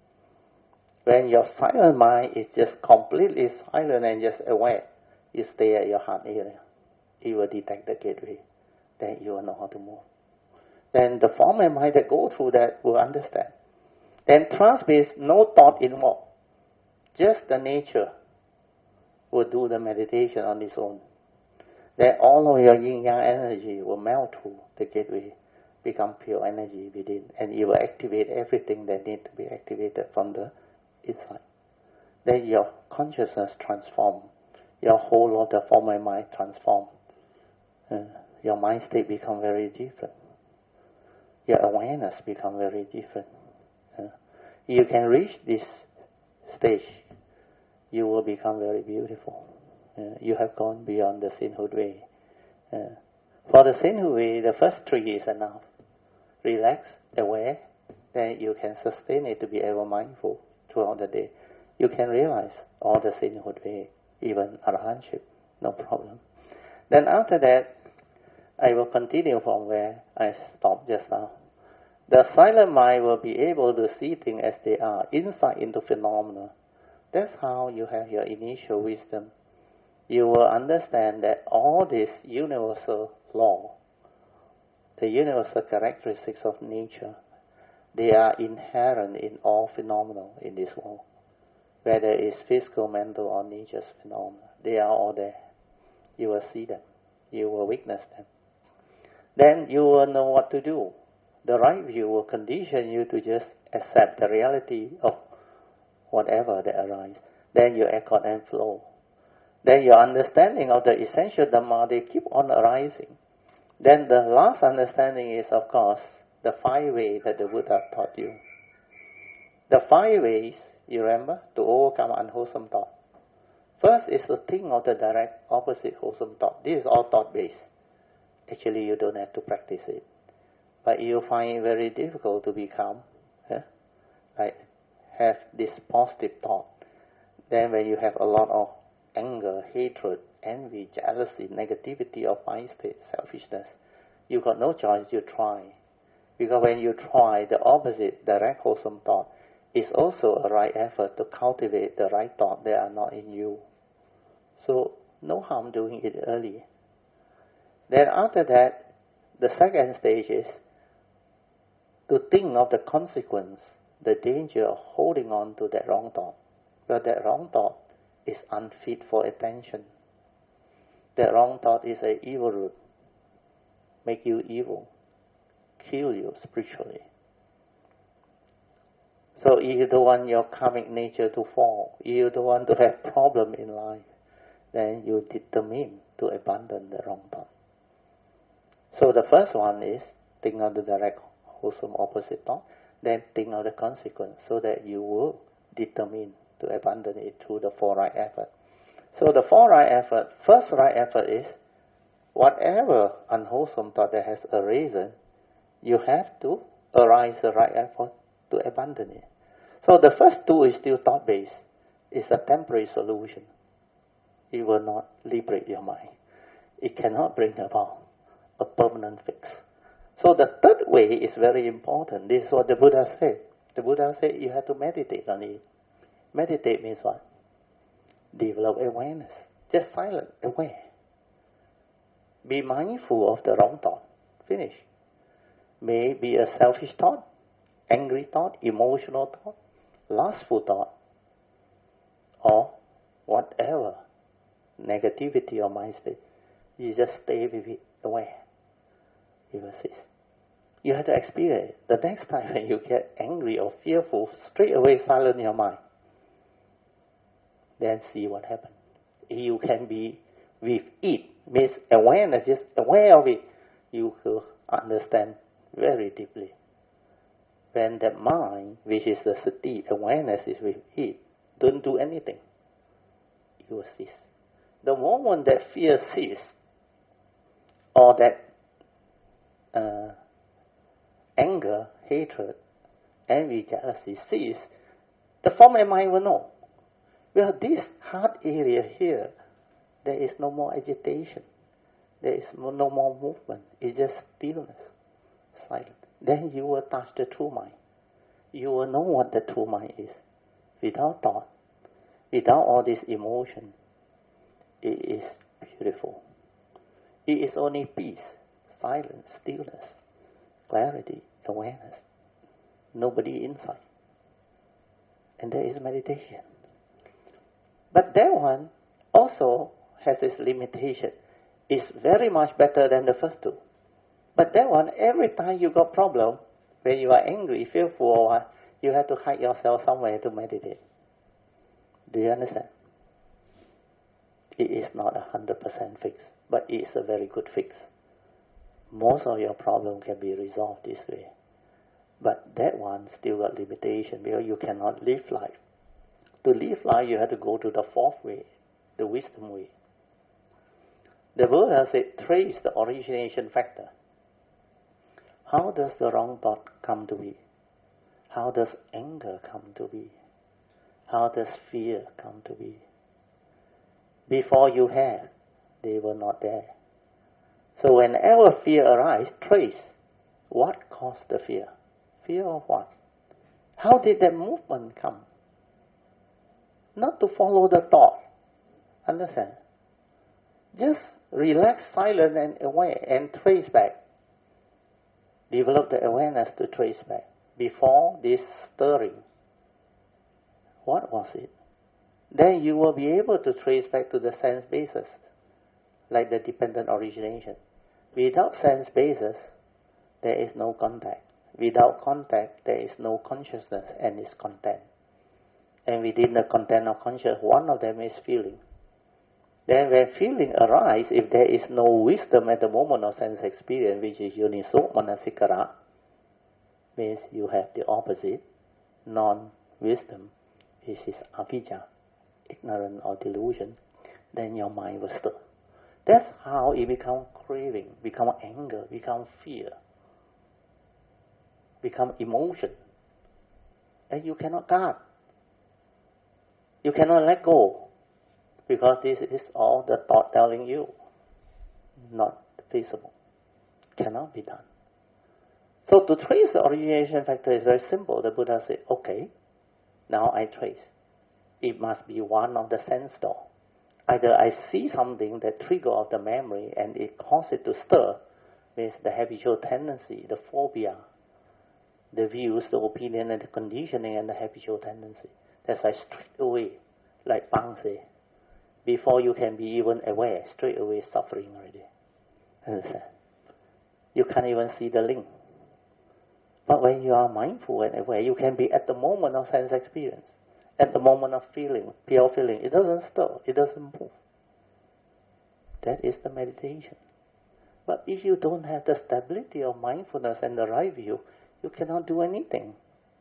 When your silent mind is just completely silent and just aware, you stay at your heart area. It will detect the gateway. Then you will know how to move. Then the form and mind that go through that will understand. Then trust means no thought involved. Just the nature will do the meditation on its own. Then all of your yin-yang energy will melt through the gateway, become pure energy within, and it will activate everything that needs to be activated from the inside. Then your consciousness transform. Your whole of the form and mind transform. Uh, your mind state become very different. Your awareness become very different. Uh, you can reach this stage, you will become very beautiful. Uh, you have gone beyond the sainthood way. Uh, for the sainthood way, the first three is enough. Relax, aware, then you can sustain it to be ever mindful throughout the day. You can realize all the sainthood way, even arahantship, no problem. Then after that, I will continue from where I stopped just now. The silent mind will be able to see things as they are, insight into phenomena. That's how you have your initial wisdom. You will understand that all this universal law, the universal characteristics of nature, they are inherent in all phenomena in this world. Whether it's physical, mental, or nature's phenomena, they are all there. You will see them. You will witness them. Then you will know what to do. The right view will condition you to just accept the reality of whatever that arises. Then your accord and flow. Then your understanding of the essential Dhamma, they keep on arising. Then the last understanding is, of course, the five ways that the Buddha taught you. The five ways, you remember, to overcome unwholesome thought. First is to think of the direct opposite wholesome thought. This is all thought-based. Actually, you don't have to practice it. But you find it very difficult to be calm. Yeah? Like, have this positive thought. Then when you have a lot of anger, hatred, envy, jealousy, negativity of mind state, selfishness, you got no choice, you try. Because when you try the opposite, direct wholesome thought, it's also a right effort to cultivate the right thought that are not in you. So, no harm doing it early. Then after that, the second stage is to think of the consequence, the danger of holding on to that wrong thought. But that wrong thought is unfit for attention. That wrong thought is an evil root, make you evil, kill you spiritually. So if you don't want your karmic nature to fall, if you don't want to have problem in life, then you determine to abandon the wrong thought. So the first one is think of the direct wholesome opposite thought, then think of the consequence so that you will determine to abandon it through the four right effort. So the four right effort, first right effort is whatever unwholesome thought that has arisen, you have to arise the right effort to abandon it. So the first two is still thought-based. It's a temporary solution. It will not liberate your mind. It cannot bring about a permanent fix. So the third way is very important. This is what the Buddha said. The Buddha said you have to meditate on it. Meditate means what? Develop awareness. Just silent, aware. Be mindful of the wrong thought. Finish. May it be a selfish thought, angry thought, emotional thought, lustful thought, or whatever negativity or mind state. You just stay with it, aware. You persist. You have to experience it. The next time when you get angry or fearful, straight away silence your mind. Then see what happens. You can be with it, means awareness, just aware of it. You will understand very deeply. When the mind, which is the sati, awareness is with it, don't do anything, you will cease. The moment that fear ceases, or that uh, anger, hatred, envy, jealousy cease, the form and mind will know. Well, this heart area here, there is no more agitation. There is no more movement. It's just stillness, silence. Then you will touch the true mind. You will know what the true mind is. Without thought, without all this emotion, it is beautiful. It is only peace, silence, stillness, clarity, awareness. Nobody inside. And there is meditation. But that one also has its limitation. It's very much better than the first two. But that one, every time you got problem, when you are angry, fearful, or what, you have to hide yourself somewhere to meditate. Do you understand? It is not a hundred percent fix, but it is a very good fix. Most of your problem can be resolved this way. But that one still got limitation because you cannot live life. To live life, you have to go to the fourth way, the wisdom way. The Buddha said, trace the origination factor. How does the wrong thought come to be? How does anger come to be? How does fear come to be? Before you had, they were not there. So whenever fear arises, trace what caused the fear. Fear of what? How did that movement come? Not to follow the thought. Understand? Just relax, silent and aware and trace back. Develop the awareness to trace back. Before this stirring, what was it? Then you will be able to trace back to the sense basis, like the dependent origination. Without sense basis, there is no contact. Without contact, there is no consciousness and its content. And within the content of consciousness, one of them is feeling. Then when feeling arises, if there is no wisdom at the moment of sense experience, which is yoniso manasikara, means you have the opposite, non-wisdom, which is avijja, ignorance or delusion, then your mind will stir. That's how it becomes craving, become anger, become fear, become emotion. And you cannot guard. You cannot let go. Because this is all the thought telling you. Not feasible. Cannot be done. So to trace the origination factor is very simple. The Buddha said, okay, now I trace. It must be one of the sense door. Either I see something that trigger of the memory and it causes it to stir, means the habitual tendency, the phobia, the views, the opinion, and the conditioning, and the habitual tendency. That's why straight away, like Bang say, before you can be even aware, straight away suffering already. Understand? You can't even see the link. But when you are mindful and aware, you can be at the moment of sense experience, at the moment of feeling, pure feeling. It doesn't stir, it doesn't move. That is the meditation. But if you don't have the stability of mindfulness and the right view, you cannot do anything.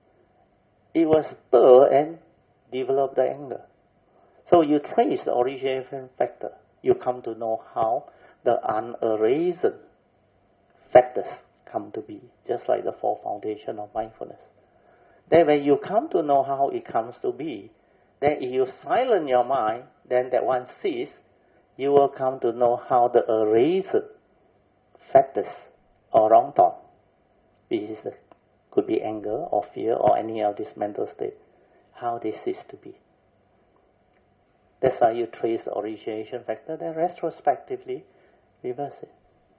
It will stir and develop the anger. So you trace the origination factor. You come to know how the unerased factors come to be, just like the four foundations of mindfulness. Then when you come to know how it comes to be, then if you silence your mind, then that one cease, you will come to know how the erased factors or wrong thought, which is the, could be anger or fear or any of this mental state, how they cease to be. That's how you trace the origination factor, then retrospectively reverse it.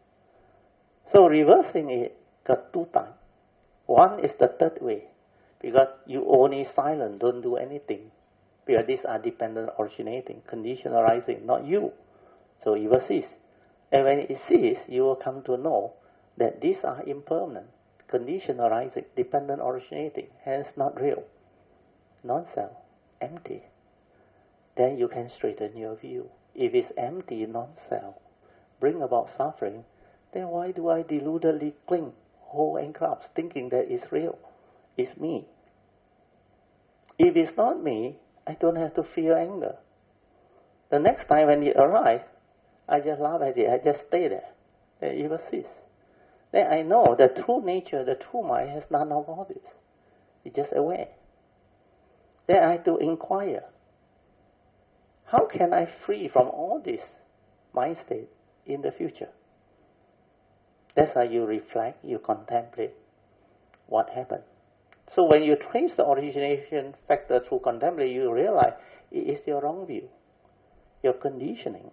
So reversing it got two times. One is the third way, because you only silent, don't do anything. Because these are dependent originating, condition arising, not you. So it will cease. And when it ceases, you will come to know that these are impermanent, condition arising, dependent originating, hence not real, non-self, empty. Then you can straighten your view. If it's empty, non-self, bring about suffering, then why do I deludedly cling, hold and grasp, thinking that it's real, it's me? If it's not me, I don't have to feel anger. The next time when it arrives, I just laugh at it, I just stay there, then it will cease. Then I know the true nature, the true mind has none of all this. It's just aware. Then I have to inquire, how can I free from all this mind state in the future? That's how you reflect, you contemplate what happened. So when you trace the origination factor through contemplation, you realize it is your wrong view, your conditioning,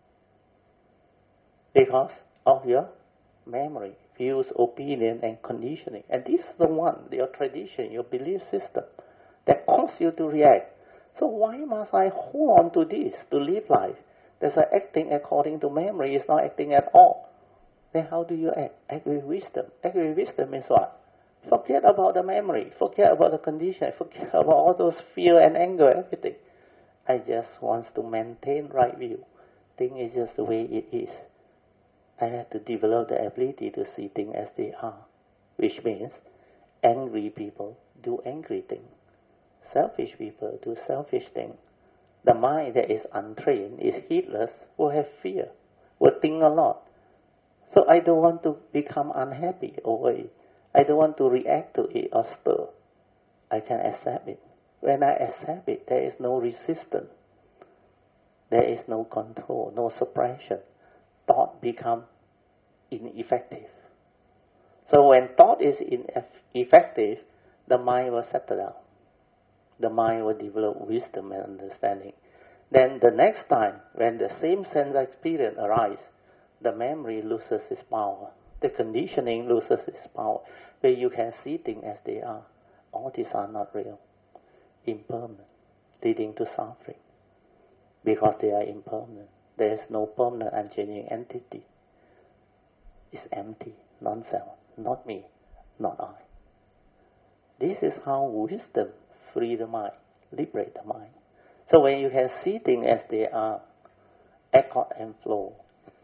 because of your memory, views, opinion, and conditioning. And this is the one, your tradition, your belief system, that causes you to react. So why must I hold on to this to live life? That's why acting according to memory is not acting at all. Then how do you act? Act with wisdom. Act with wisdom means what? Forget about the memory. Forget about the condition. Forget about all those fear and anger, everything. I just want to maintain right view. Thing is just the way it is. I have to develop the ability to see things as they are, which means angry people do angry things. Selfish people do selfish things. The mind that is untrained, is heedless, will have fear, will think a lot. So I don't want to become unhappy over it. I don't want to react to it or stir. I can accept it. When I accept it, there is no resistance. There is no control, no suppression. Thought becomes ineffective. So when thought is ineffective, the mind will settle down. The mind will develop wisdom and understanding. Then the next time, when the same sense experience arises, the memory loses its power. The conditioning loses its power. Where you can see things as they are. All these are not real. Impermanent. Leading to suffering. Because they are impermanent. There is no permanent unchanging entity. It's empty. Non-self. Not me. not I. This is how wisdom free the mind, liberate the mind. So when you can see things as they are, accord and flow,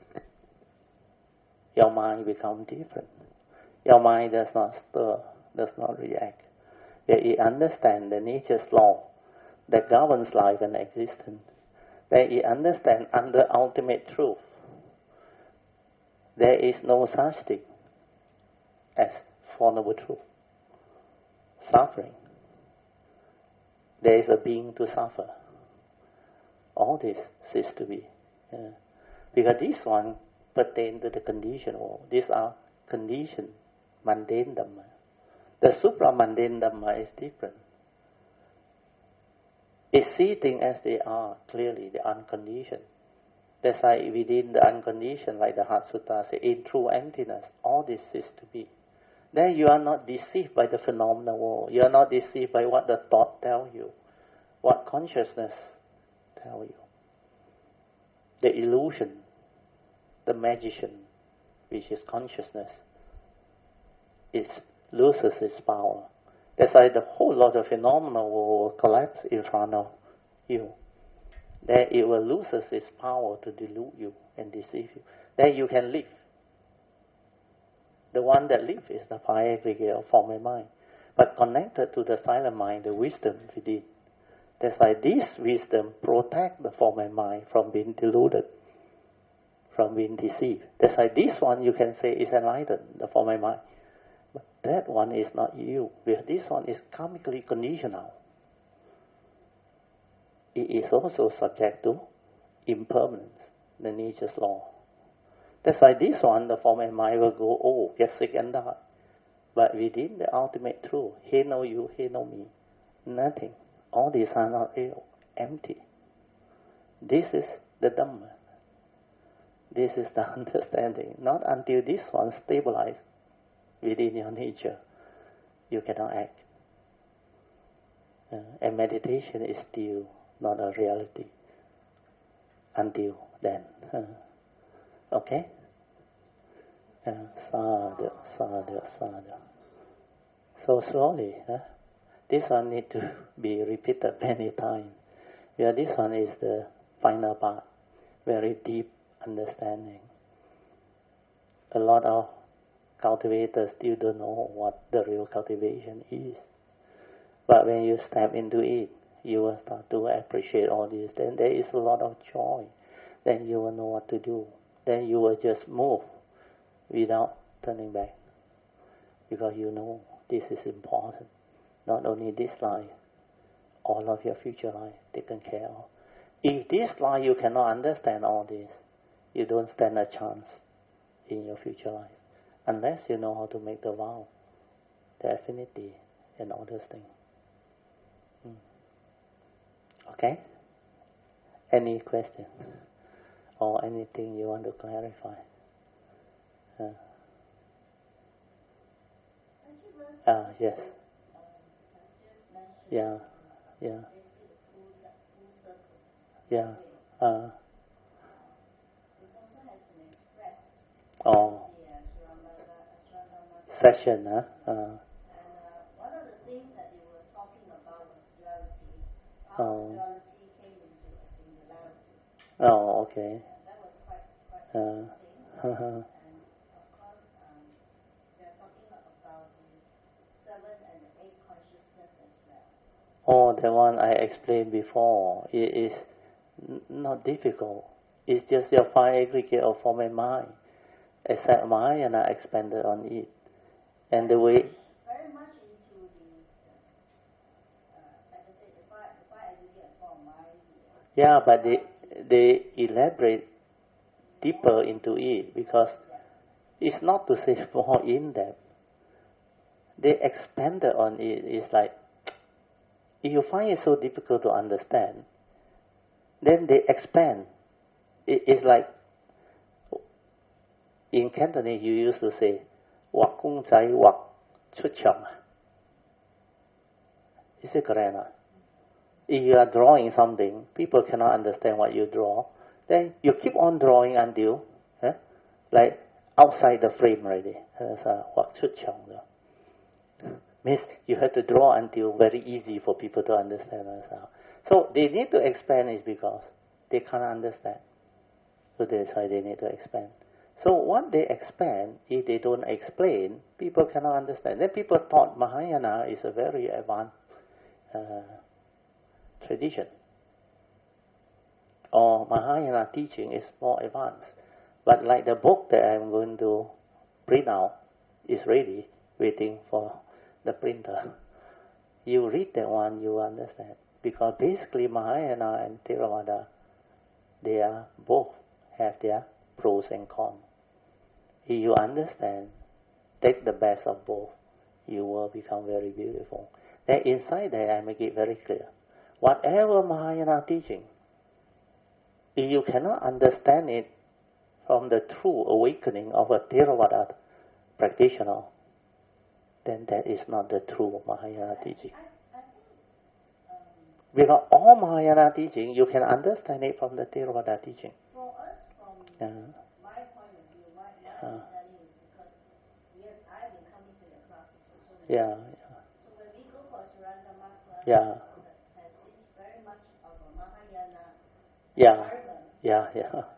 your mind becomes different. Your mind does not stir, does not react. Yet it understands the nature's law that governs life and existence. That it understands under ultimate truth. There is no such thing as formable truth. Suffering. There is a being to suffer. All this cease to be. Yeah. Because this one pertains to the conditioned world. These are conditioned, mundane Dhamma. The supra-mundane Dhamma is different. It sees things as they are, clearly, the unconditioned. That's why within the unconditioned, like the Heart Sutta says, in true emptiness, all this is to be. Then you are not deceived by the phenomenal world. You are not deceived by what the thought tell you, what consciousness tell you. The illusion, the magician, which is consciousness, it loses its power. That's why the whole lot of phenomenal world will collapse in front of you. Then it will lose its power to delude you and deceive you. Then you can live. The one that lives is the five aggregate of form and mind. But connected to the silent mind, the wisdom within. That's why this wisdom protects the form and mind from being deluded, from being deceived. That's why this one you can say is enlightened, the form and mind. But that one is not you. Because this one is karmically conditional. It is also subject to impermanence, the nature's law. That's why this one, the form and mind, will go old, get sick and die. But within the ultimate truth, he know you, he know me, nothing. All these are not real, empty. This is the Dhamma. This is the understanding. Not until this one stabilizes within your nature, you cannot act. Uh, and meditation is still not a reality until then. Uh, okay? Uh, sadhu, sadhu, sadhu. So slowly, huh? This one need to be repeated many times. Yeah, this one is the final part, very deep understanding. A lot of cultivators still don't know what the real cultivation is. But when you step into it, you will start to appreciate all this. Then there is a lot of joy. Then you will know what to do. Then you will just move without turning back. Because you know this is important. Not only this life, all of your future life taken care of. If this life you cannot understand all this, you don't stand a chance in your future life. Unless you know how to make the vow, the affinity, and all those things. Hmm. Okay? Any question? Or anything you want to clarify? Uh, ah, yes. Yeah, yeah. Yeah. Uh, oh. Session, huh? Uh, And uh, one of the things that you were talking about was duality. How oh. duality came into a singularity. Oh, okay. And that was quite quite Uh, interesting. And of course, um, we are talking about the seven and the eight consciousness as well. Oh, the one I explained before. It is n- not difficult. It's just your five aggregate of form and mind. Except mind, and I expanded on it. And the way... Very much into the, uh, like I said, the five, the five aggregate form mind. Yeah, but they, they elaborate deeper into it because it's not to say more in depth. They expanded on it. It's like, if you find it so difficult to understand, then they expand. It, it's like, in Cantonese you used to say, 畫公仔畫出腸. Is it correct or not? If you are drawing something, people cannot understand what you draw, then you keep on drawing until, eh, like outside the frame already. 畫出腸. Means you have to draw until very easy for people to understand ourselves. So they need to expand is because they can't understand. So that's why they need to expand. So what they expand, if they don't explain, people cannot understand. Then people thought Mahayana is a very advanced uh, tradition. Or Mahayana teaching is more advanced. But like the book that I'm going to print out is ready, waiting for the printer. You read that one, you understand. Because basically Mahayana and Theravada, they are both have their pros and cons. If you understand, take the best of both, you will become very beautiful. Then inside there, I make it very clear. Whatever Mahayana teaching, if you cannot understand it from the true awakening of a Theravada practitioner, then that is not the true Mahayana teaching. Because all Mahayana teaching, you can understand it from the Theravada teaching. For us, from Yeah. my point of view, my, my Uh. understanding is because we have, I've been coming to your classes for so many Yeah, years. yeah, So when we go for Surandama class, Yeah. that has this very much of a Mahayana yeah, environment. yeah, yeah. Uh,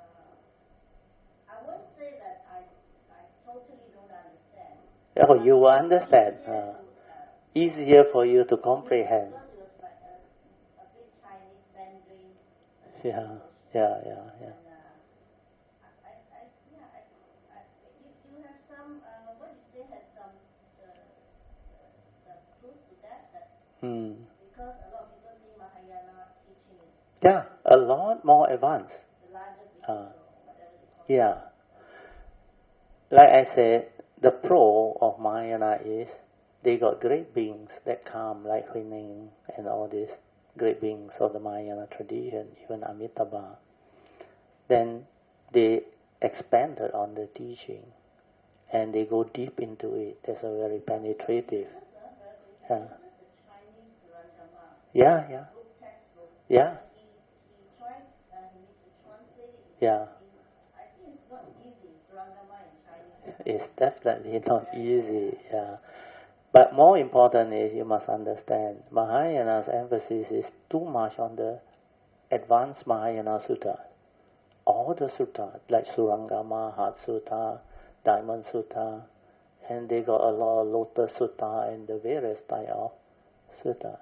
I won't say that I, I totally don't understand. Oh, you will understand. Easier Uh, to, uh, easier for you to comprehend. because it was like a, a big Chinese Mandarin. Yeah, yeah, yeah, yeah. And, uh, I, I, yeah, I, I, you, you have some, uh, what you say has some, uh, uh, some truth to that, that Hmm. because a lot of people think Mahayana teaching is Yeah, a lot more advanced. the larger big Uh, or whatever they call Yeah. Like I said, the pro of Mahayana is they got great beings that come, like Huineng and all these great beings of the Mahayana tradition, even Amitabha. Then they expanded on the teaching and they go deep into it. That's a very penetrative. Yeah, This is the Chinese Surandama yeah, yeah. book textbook. Yeah, He, he tried, uh, he needs to translate it. yeah. In, I think it's not easy, Surandama in Chinese. It's definitely not easy. Yeah. But more important is you must understand Mahayana's emphasis is too much on the advanced Mahayana Sutta. All the sutta, like Surangama, Heart Sutta, Diamond Sutta, and they got a lot of Lotus Sutta and the various type of sutta.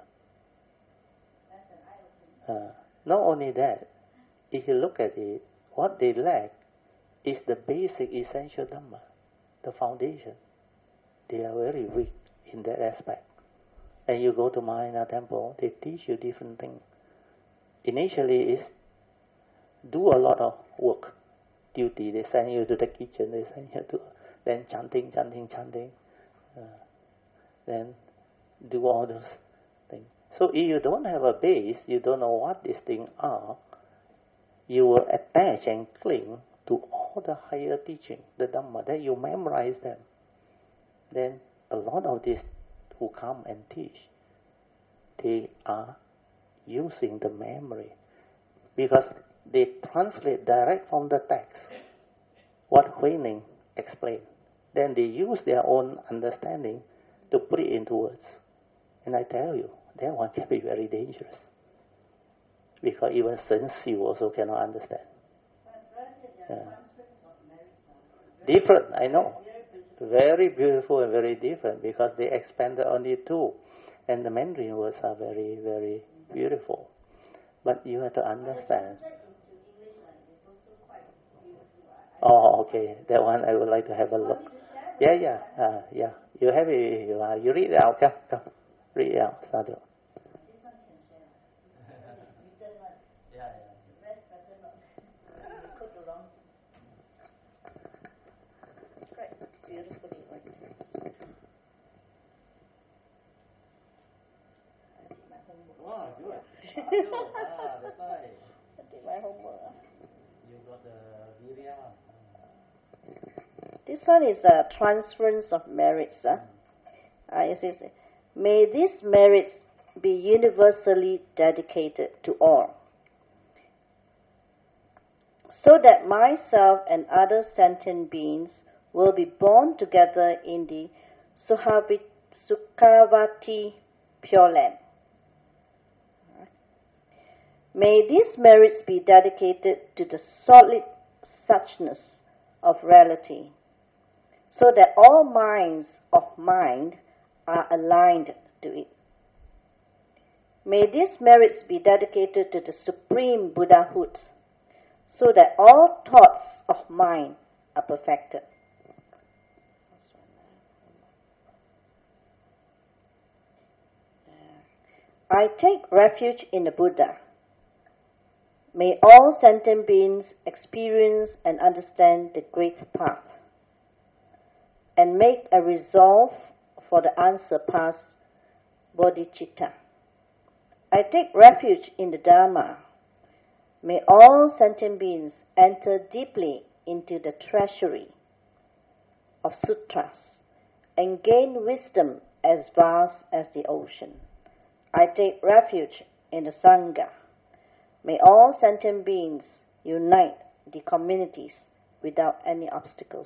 That's an eye-opener. Uh, not only that, if you look at it, what they lack is the basic essential Dhamma, the foundation. They are very weak in that aspect. And you go to Mahayana temple, they teach you different things. Initially is do a lot of work, duty. They send you to the kitchen, they send you to, then chanting, chanting, chanting. Uh, then do all those things. So if you don't have a base, you don't know what these things are, you will attach and cling to all the higher teaching, the Dhamma, then you memorize them. Then a lot of these who come and teach, they are using the memory because they translate direct from the text what Huineng explained. Then they use their own understanding to put it into words. And I tell you, that one can be very dangerous because even Shen Xiu also cannot understand. Yeah. Different, I know. Very beautiful and very different because they expanded on it too. And the Mandarin words are very, very beautiful. But you have to understand. Oh, okay. That one I would like to have a look. Yeah, yeah, uh, yeah. You have it, you, uh, you read it out, come, come. Read it out, Sadhu. Beautifully written. I did my homework. Wow, good. ah, that's right. I did my homework. You got the Virya. This one is a transference of merits. Huh? Uh, it says, may these merits be universally dedicated to all, so that myself and other sentient beings will be born together in the Sukhavati Pure Land. May these merits be dedicated to the solid suchness of reality, so that all minds of mind are aligned to it. May these merits be dedicated to the supreme Buddhahood, so that all thoughts of mind are perfected. I take refuge in the Buddha. May all sentient beings experience and understand the great path, and make a resolve for the unsurpassed bodhicitta. I take refuge in the Dharma. May all sentient beings enter deeply into the treasury of sutras and gain wisdom as vast as the ocean. I take refuge in the Sangha. May all sentient beings unite the communities without any obstacles.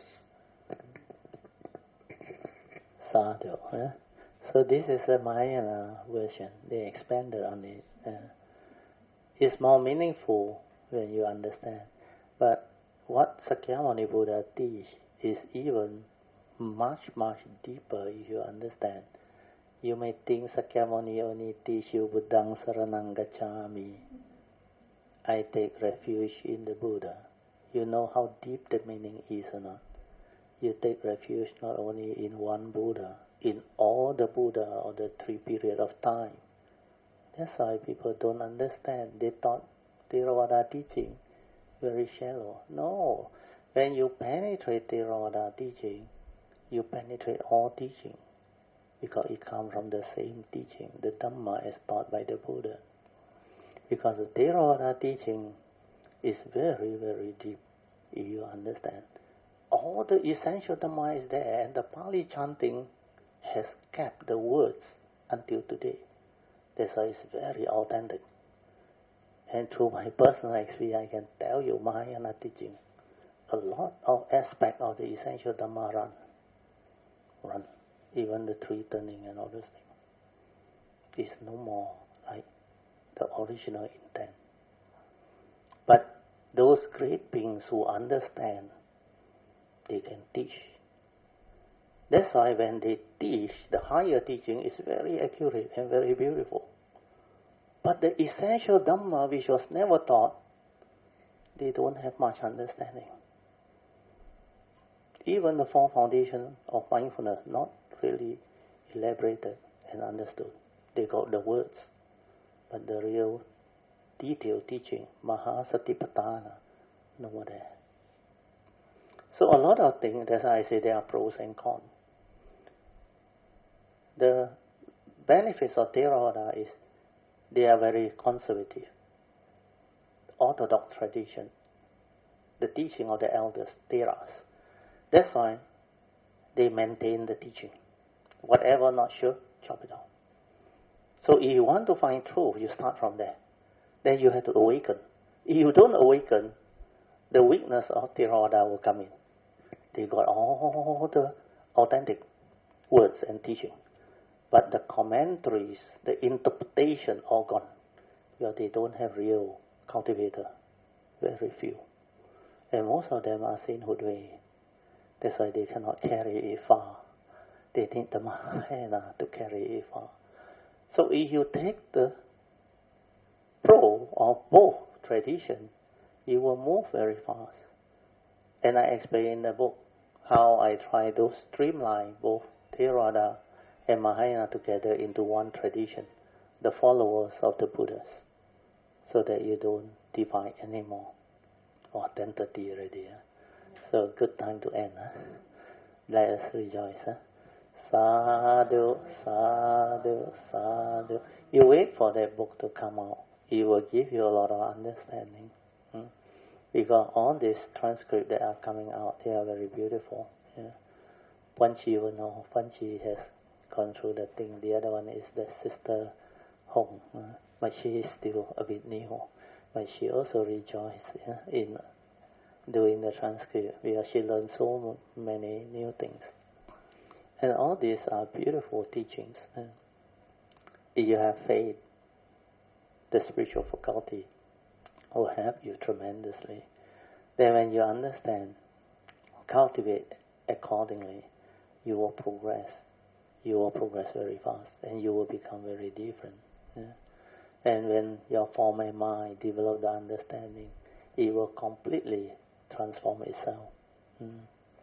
Sadhu. Eh? So this is the Mahayana version. They expanded on it. Uh, it's more meaningful when you understand. But what Sakyamuni Buddha teach is even much, much deeper if you understand. You may think Sakyamuni only teach you Buddhang Saranang Gacchami. I take refuge in the Buddha. You know how deep the meaning is or not? You take refuge not only in one Buddha, in all the Buddha or the three period of time. That's why people don't understand. They thought Theravada teaching very shallow. No. When you penetrate Theravada teaching, you penetrate all teaching, because it comes from the same teaching, the Dhamma as taught by the Buddha. Because the Theravada teaching is very, very deep, if you understand. All the essential Dhamma is there, and the Pali chanting has kept the words until today. That's why it's very authentic. And through my personal experience, I can tell you, Mahayana teaching, a lot of aspect of the essential Dhamma run. Run. Even the three turning and all those things. It's no more like the original intent. But those great beings who understand, they can teach. That's why when they teach, the higher teaching is very accurate and very beautiful. But the essential Dhamma, which was never taught, they don't have much understanding. Even the four foundations of mindfulness, not really elaborated and understood. They got the words, but the real detailed teaching, Mahasatipatthana, no more there. So a lot of things, that's why I say there are pros and cons. The benefits of Theravada is they are very conservative. Orthodox tradition, the teaching of the elders, Theras. That's why they maintain the teaching. Whatever not sure, chop it out. So if you want to find truth, you start from there. Then you have to awaken. If you don't awaken, the weakness of Theravada will come in. They got all the authentic words and teaching. But the commentaries, the interpretation, all gone. Because they don't have real cultivator. Very few. And most of them are sainthood way. That's why they cannot carry it far. They need the Mahayana to carry it far. So if you take the pro of both traditions, you will move very fast. And I explain in the book how I try to streamline both Theravada and Mahayana together into one tradition, the followers of the Buddhas, so that you don't divide anymore. Or ten thirty already. Huh? So good time to end. Huh? Let us rejoice. Huh? Sadhu, sadhu, sadhu. You wait for that book to come out. It will give you a lot of understanding. Hmm? Because all these transcripts that are coming out, they are very beautiful. Yeah. One Chi will know. One Chi has gone through the thing. The other one is the sister Hong. Uh, but she is still a bit new. But she also rejoiced yeah, in doing the transcript because she learned so many new things. And all these are beautiful teachings. If you have faith, the spiritual faculty will help you tremendously. Then when you understand, cultivate accordingly, you will progress. You will progress very fast and you will become very different. Yeah? And when your former mind develops the understanding, it will completely transform itself. Mm.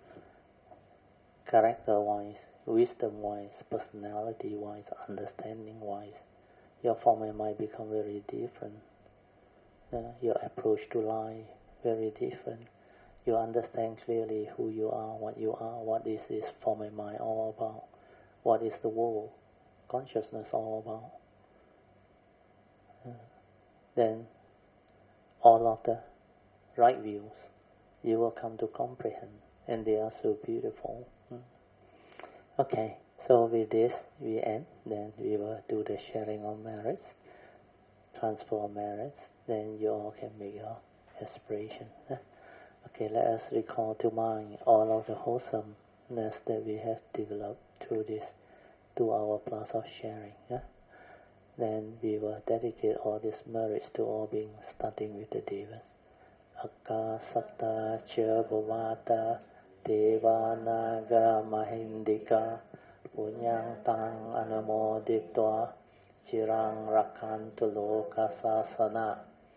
Character-wise, wisdom-wise, personality-wise, understanding-wise, your former mind become very different. Uh, your approach to life very different. You understand clearly who you are, what you are, what is this former mind all about, what is the world, consciousness all about. Uh, then all of the right views you will come to comprehend, and they are so beautiful. Mm. Okay, so with this we end. Then we will do the sharing of merits, transfer of merits. Then you all can make your aspiration. Huh? Okay, let us recall to mind all of the wholesomeness that we have developed through this two hour plus of sharing. Huh? Then we will dedicate all these merits to all beings, starting with the devas. Akasata cha bhavata devanaga mahindika punyang tang anamoditva chirang rakantu loka sasana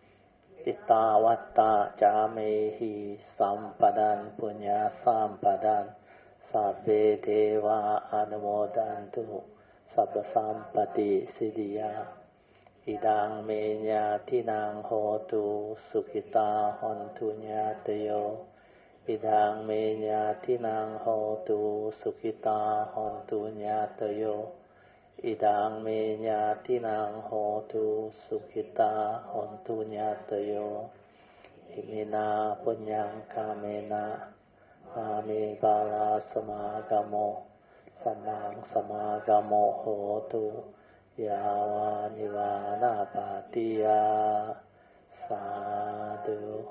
Itavatta jamehi sampadan punya sampadan sabbe deva anumodantu sabba sampati siddhya idang menya tinang hotu sukhita hontu nyatayo idang menya tinang hotu sukhita hontu nyatayo idang me nyatinang hotu sukhita hontu nyatayo imina punyang kamena ame bala samagamo samang samagamo hotu yawa nirvana patiya sadhu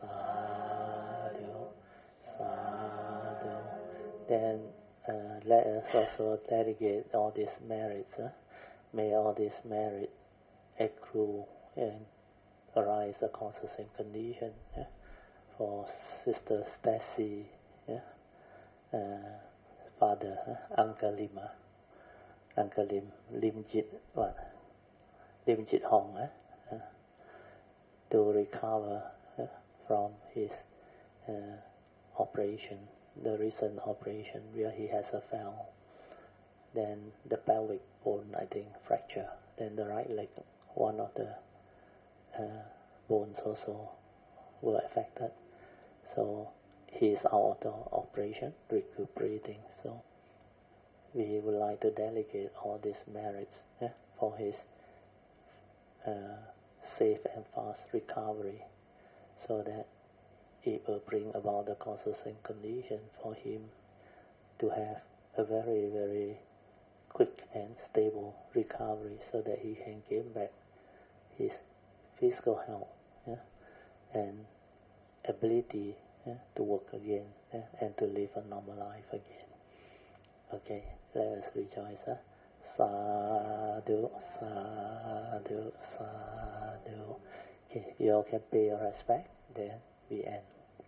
sadhu sadhu. Then Uh, let us also dedicate all these merits. Huh? May all these merits accrue and arise the causes and condition. Yeah? For Sister Stacy, yeah? uh, Father, huh? Uncle Lima, Uncle Lim, Limjit, what? Limjit Hong, huh? uh, to recover uh, from his uh, operation. The recent operation where he has a fell, then the pelvic bone, I think, fracture, then the right leg, one of the uh, bones also were affected. So he is out of the operation, recuperating. So we would like to delegate all these merits yeah, for his uh, safe and fast recovery, so that it will bring about the causes and conditions for him to have a very, very quick and stable recovery, so that he can gain back his physical health yeah, and ability yeah, to work again yeah, and to live a normal life again. Okay, let us rejoice. Huh? Sadhu, sadhu, sadhu. Okay, you all can pay your respect, then we end.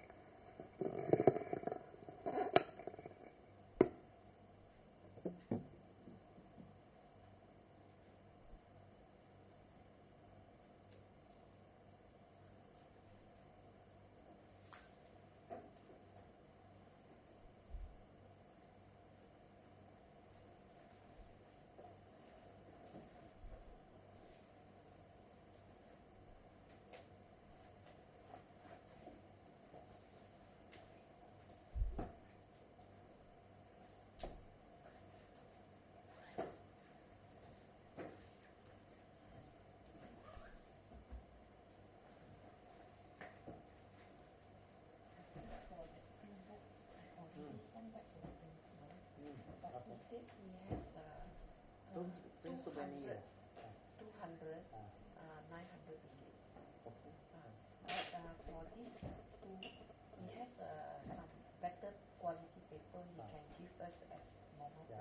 Don't bring souvenir. two hundred, uh, nine hundred ringgit. Okay. Uh, but uh, for this two, he has uh, some better quality paper he can give us as normal.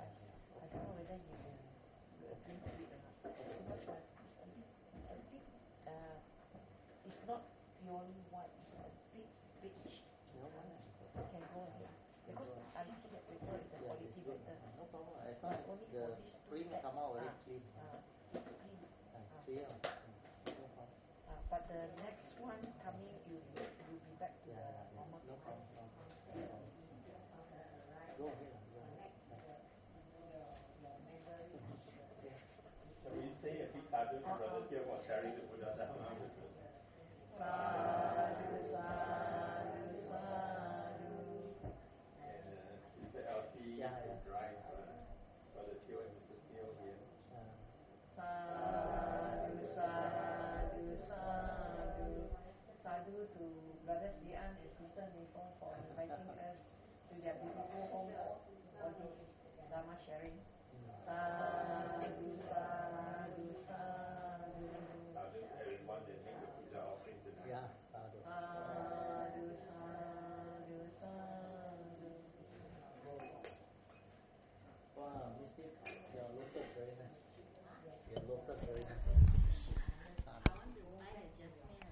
you, you agree to it or not. Because uh, it's a bit, uh, it's not purely white, it's a bit beige. No problem. Can go ahead. Because I see that paper is the quality better. No problem. As long as Only the for these two print sets. come out very Ah, clean. ah, it's clean. Ah, Ah. clear. No problem. Uh, but the next one coming, you you'll be back to Yeah, the yeah, normal. no problem. No problem. No problem. Go ahead. Go ahead. 你这也比他就是说的结果前里就不知道在哪里。 Sadhu, sadhu, sadhu. And uh, is the L C Yeah, yeah. drive uh, for the T O S is still here. Sadhu, sadhu, sadhu. Sadhu to Brothers Jian and Sister Nipon for inviting us to their beautiful homes for this Dharma sharing. Sadhu, sadhu, sadhu. Now just everyone that make the puja offering tonight. Yeah, sadhu. Sadhu, sadhu, sadhu. Wow, Mister